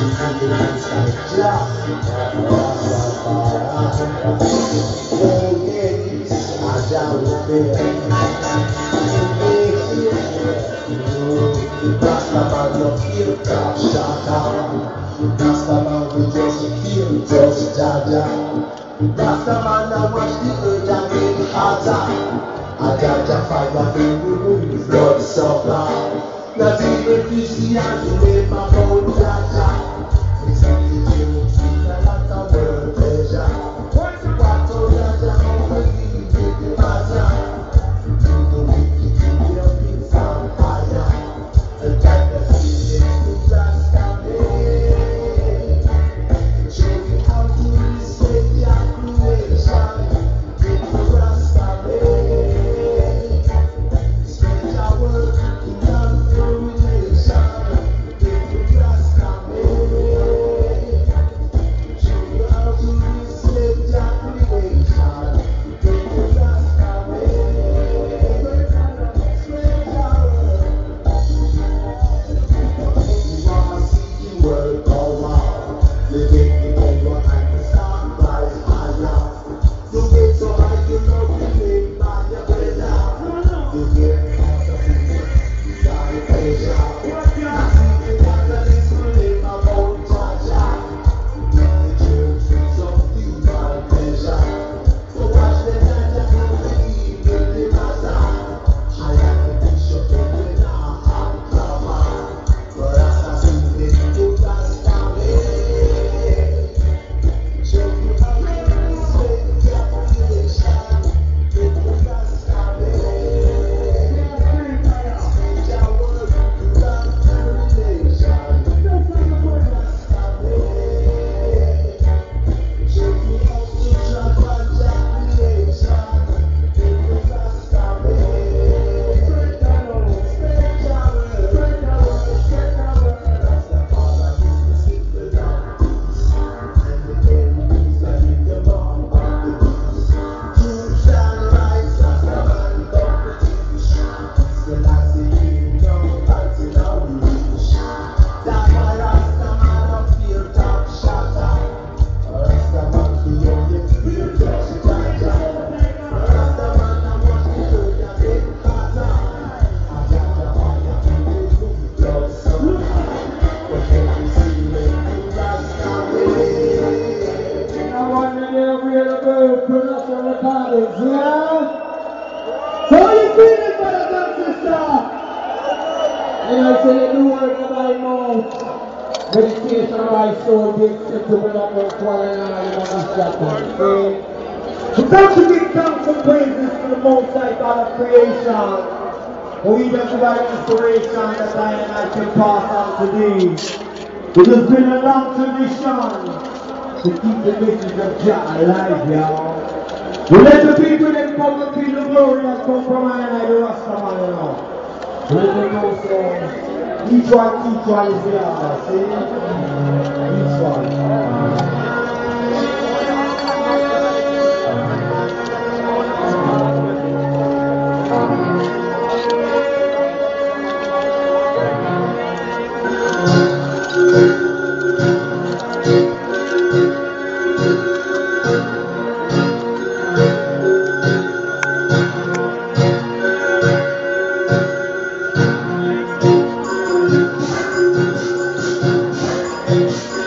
Rastaman no feel top shot Rastaman we just feel just jaja Rastaman I watch the earth and get hotter A jaja fire feel we move blood supply Not even Christianity made my phone jaja It's only you, a lot of world pleasure What oh jaja, how we live with the matter You the wicked, you the peace and fire The jaja feeling to Rasta way Show you how to respect your creation In the Rasta way Spread your word to non-domination In the Rasta way Show you how to respect your creation In the Rasta way Spread your word You wanna see the world go round. You get the power and the sun rise higher. You get so high you know you live by your weather. You get out of the sky pleasure. You see the capitalism live about Jaja. In the church with some human pleasure. So watch the Jaja go believe in the matter. I am the bishop of the Naha and Klama. But as I see it, you can't stop it. Show you how to respect your creation. You can't stop it. Spread your word to non-domination. You can't stop it. Show you how to transform your creation. You can't stop it. Spread your word, spread your word, spread your word, spread your word. Rastafari is the simple love peace, and the enemies are in the bomb of the peace. Truth shall rise, Rastaman come to teach. The last kingdom fights in our reach. That my Rastaman of fear top shatter. Rastaman the only fear just jaja. Rastaman I watch the earth and get hotter. A jaja fire people move blood supply. But every secret to Rasta way. I want to hear available production recordings, yeah? So how you feeling, brothers and sisters? You know, say you do work of my mouth. Meditation of my soul, be acceptable of our quality and all this chapter. See? So don't you give thanks and praises to the Most High God of creation, who even provide inspiration that I and I can pass on today. It has been a long tradition to keep the message of Jah alive, y'all. We let the people that come to feel the glory that come from I and I, the Rastaman, you know. Let them know, so each one, each one is the other, see? Each one. Thank you.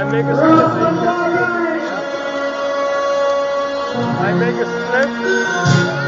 make a slip. I make a slip.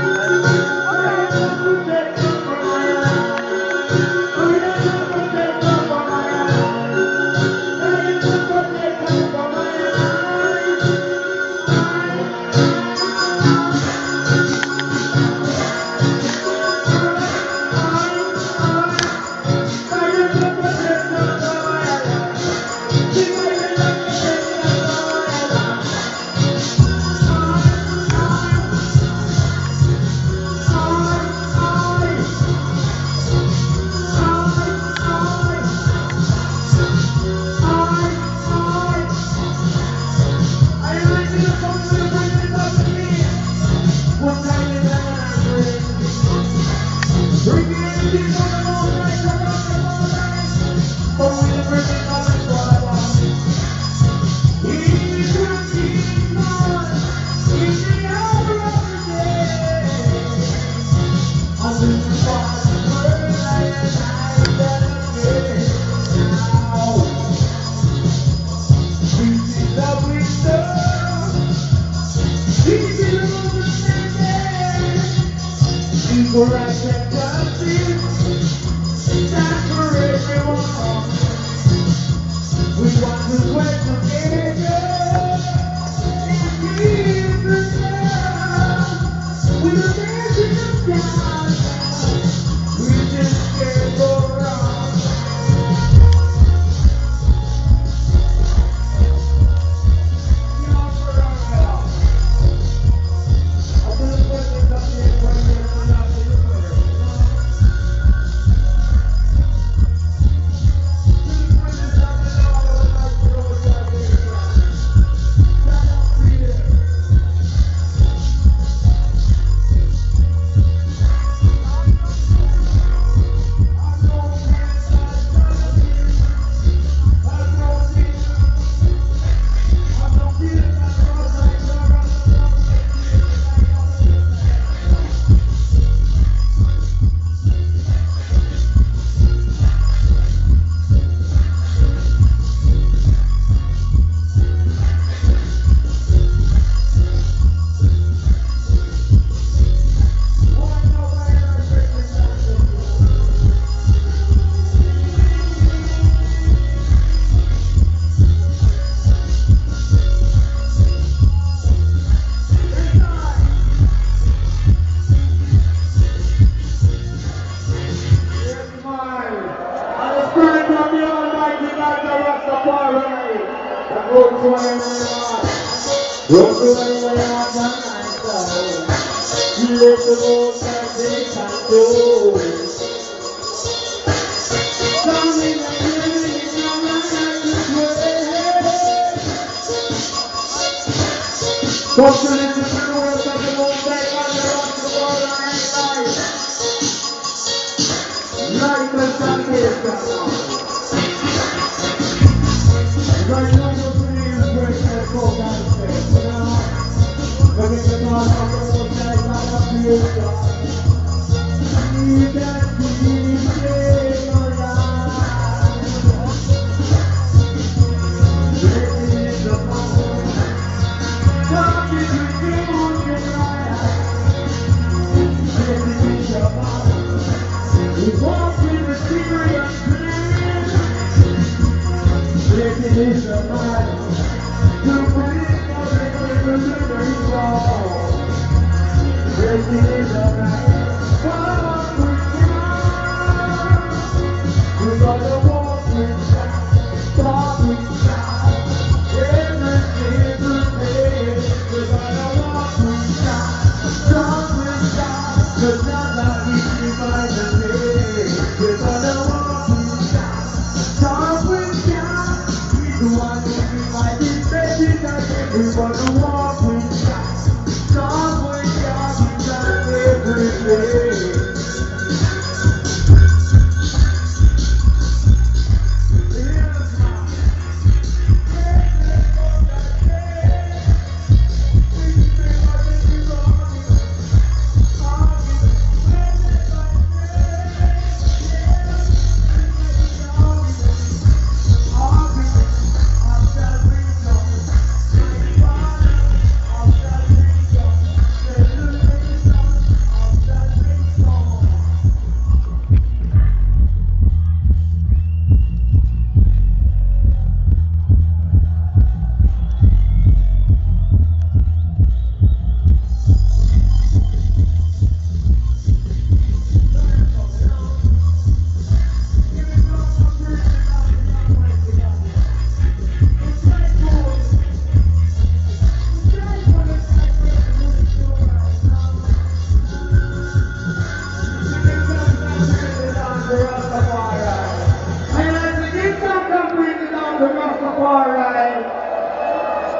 I'll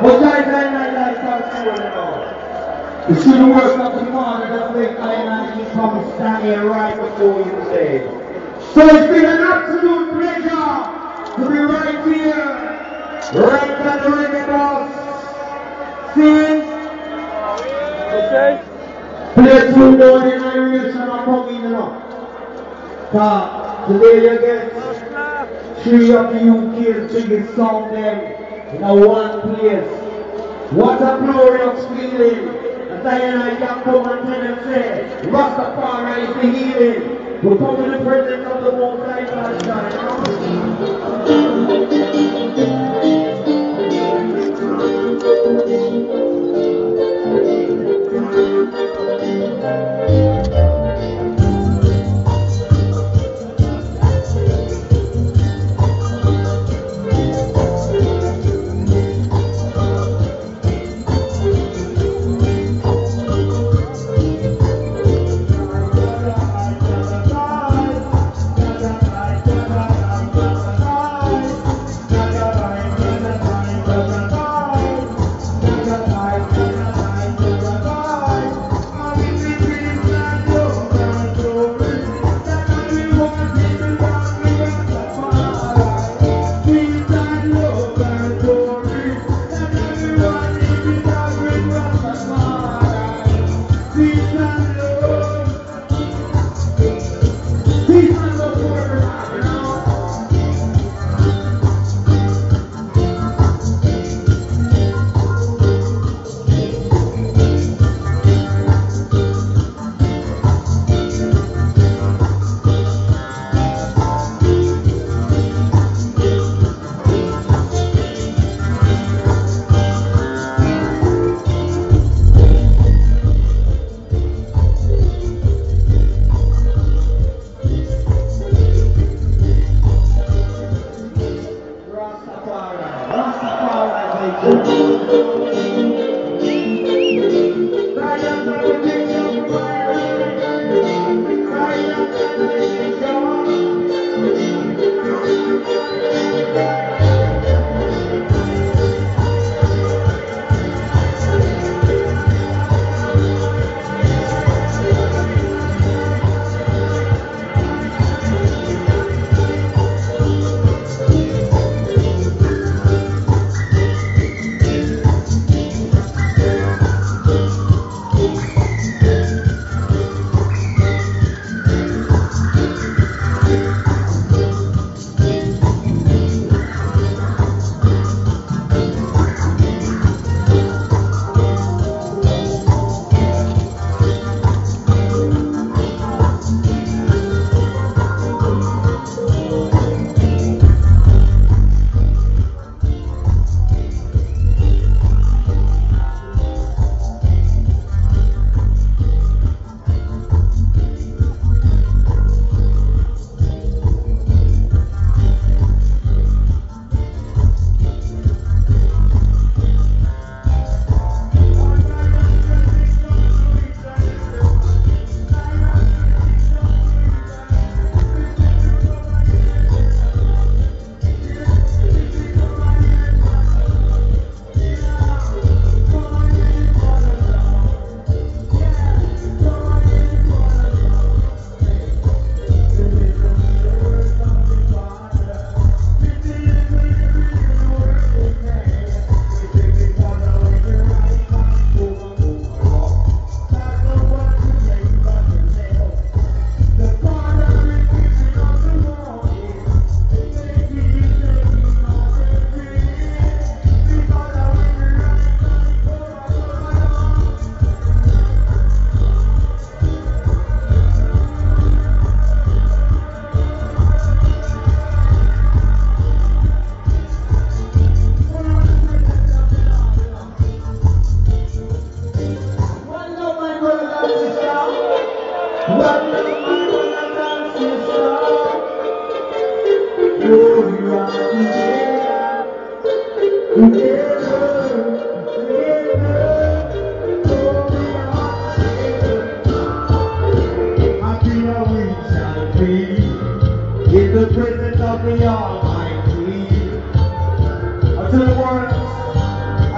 But guys, I like that start to now. You see the work of the man that make I and he come stand here right before you today. So it's been an absolute pleasure to be right here, right at the Reggae Boss. See? Okay. Play two more in my relation of coming, you know. So, today you get three of the U K's biggest song them in a one place. What a glorious feeling. As I and I can come and tell them say, Rastafari is the healing. We come in the presence of the Most High God,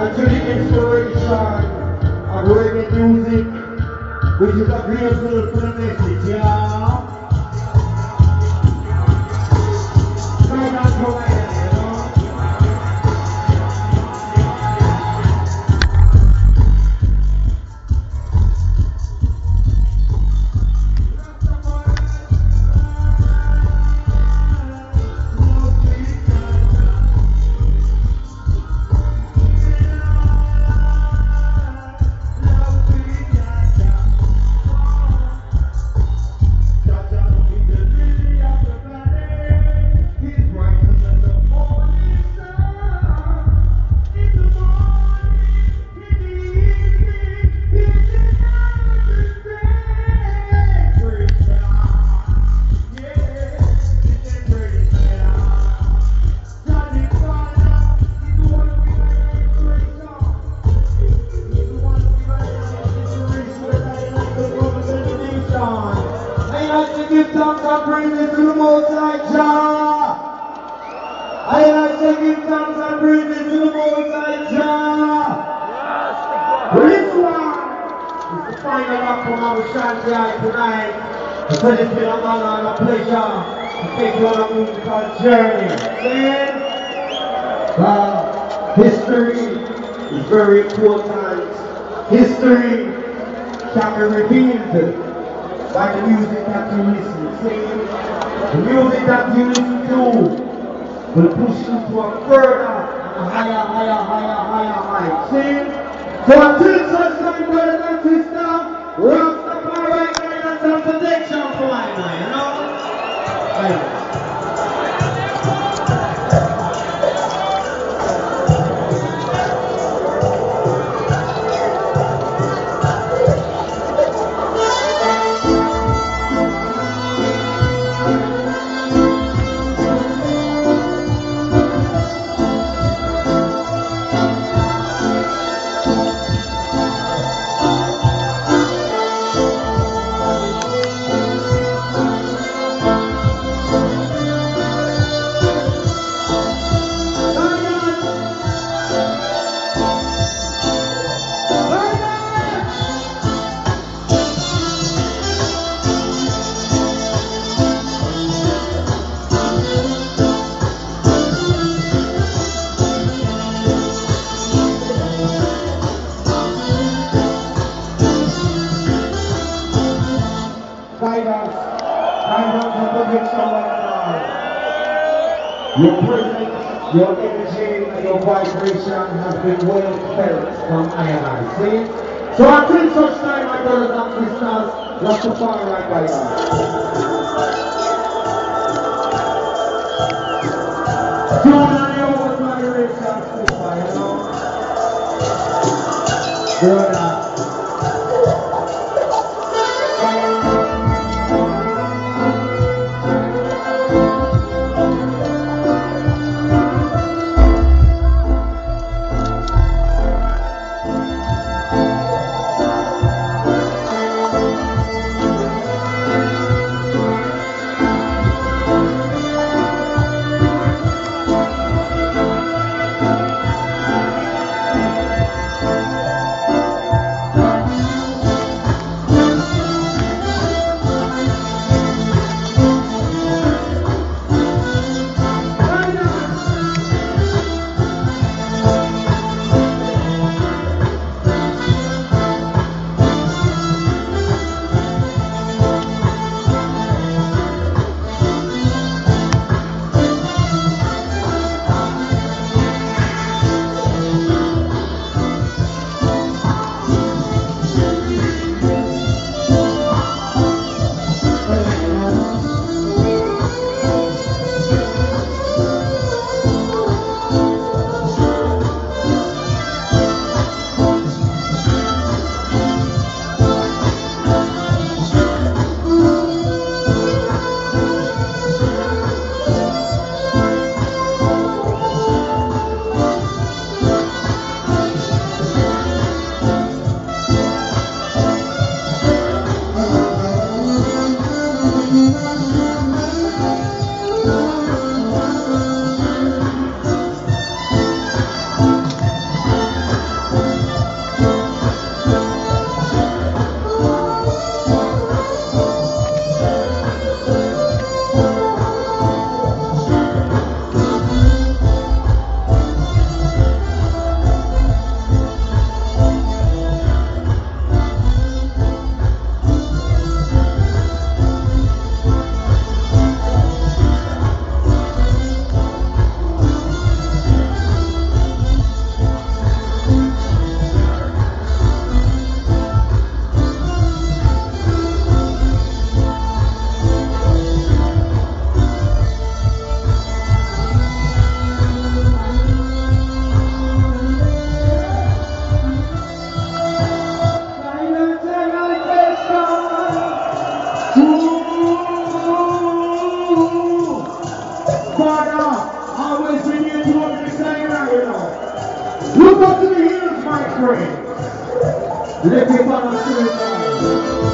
and to the inspiration of reggae music, which is a grateful for the message, yeah? Try not to go ahead, you know? So it's been an honor and a pleasure to take you on a musical journey. See? Well, history is very important. History can be revealed by the music that you listen to. See? The music that you listen to will push you to a further, a higher, higher, higher, higher height. See? So until such time, brothers and sisters, Rastafari guidance and protection for my man, you know? Right. Your presence, your energy, and your vibration has been well felt from I and I. See? So until such time, my brothers and sisters, Rastafari guidance. Tune on your own moderation, sister, you know? Brother. Look up to the hills, my friend. Let me follow through now.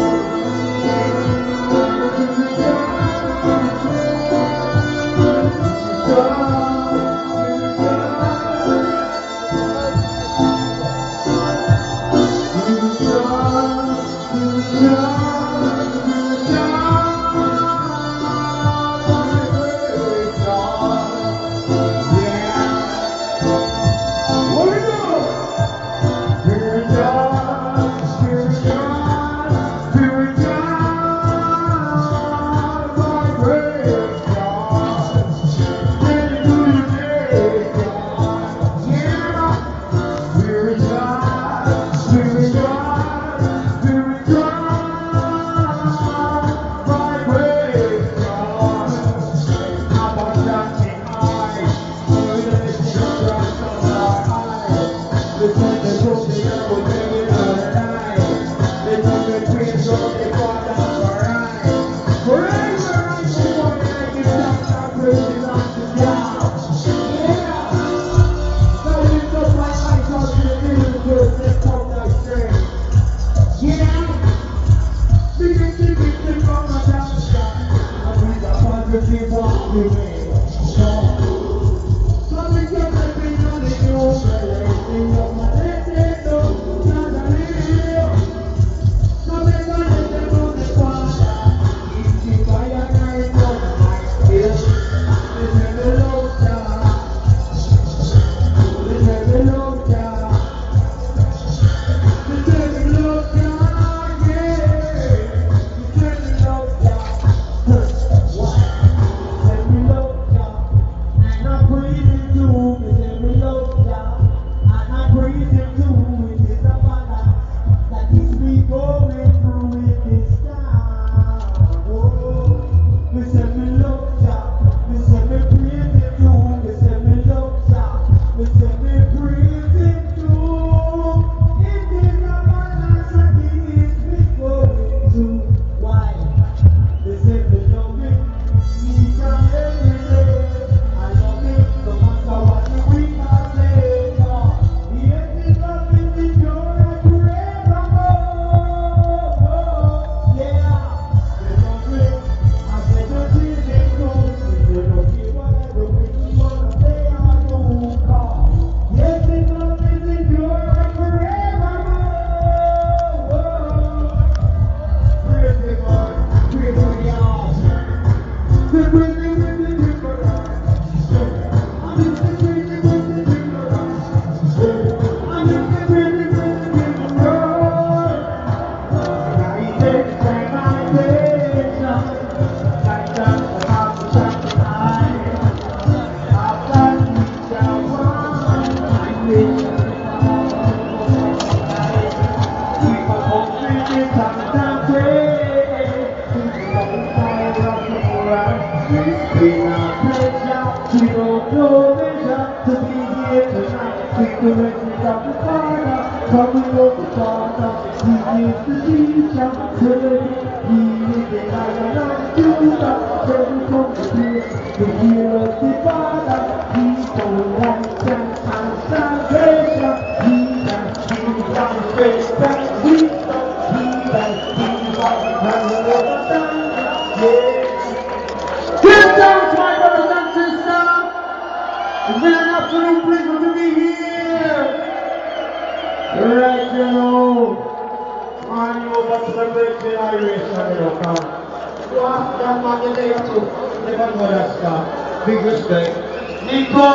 Big respect. Nico,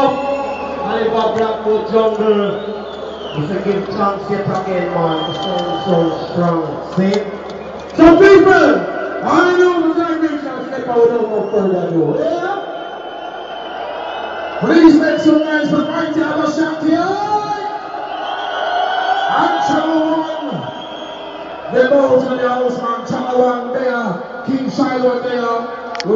Aliva Blackwood Jungle. We should give chance yet again, man. The sound so strong. See? So people, I know the vibration step out without no further ado. Yeah? Please make some noise for Mighty Abba Shanti. And Channel one. The boat in the house, man. Channel one there. King Shiloh there.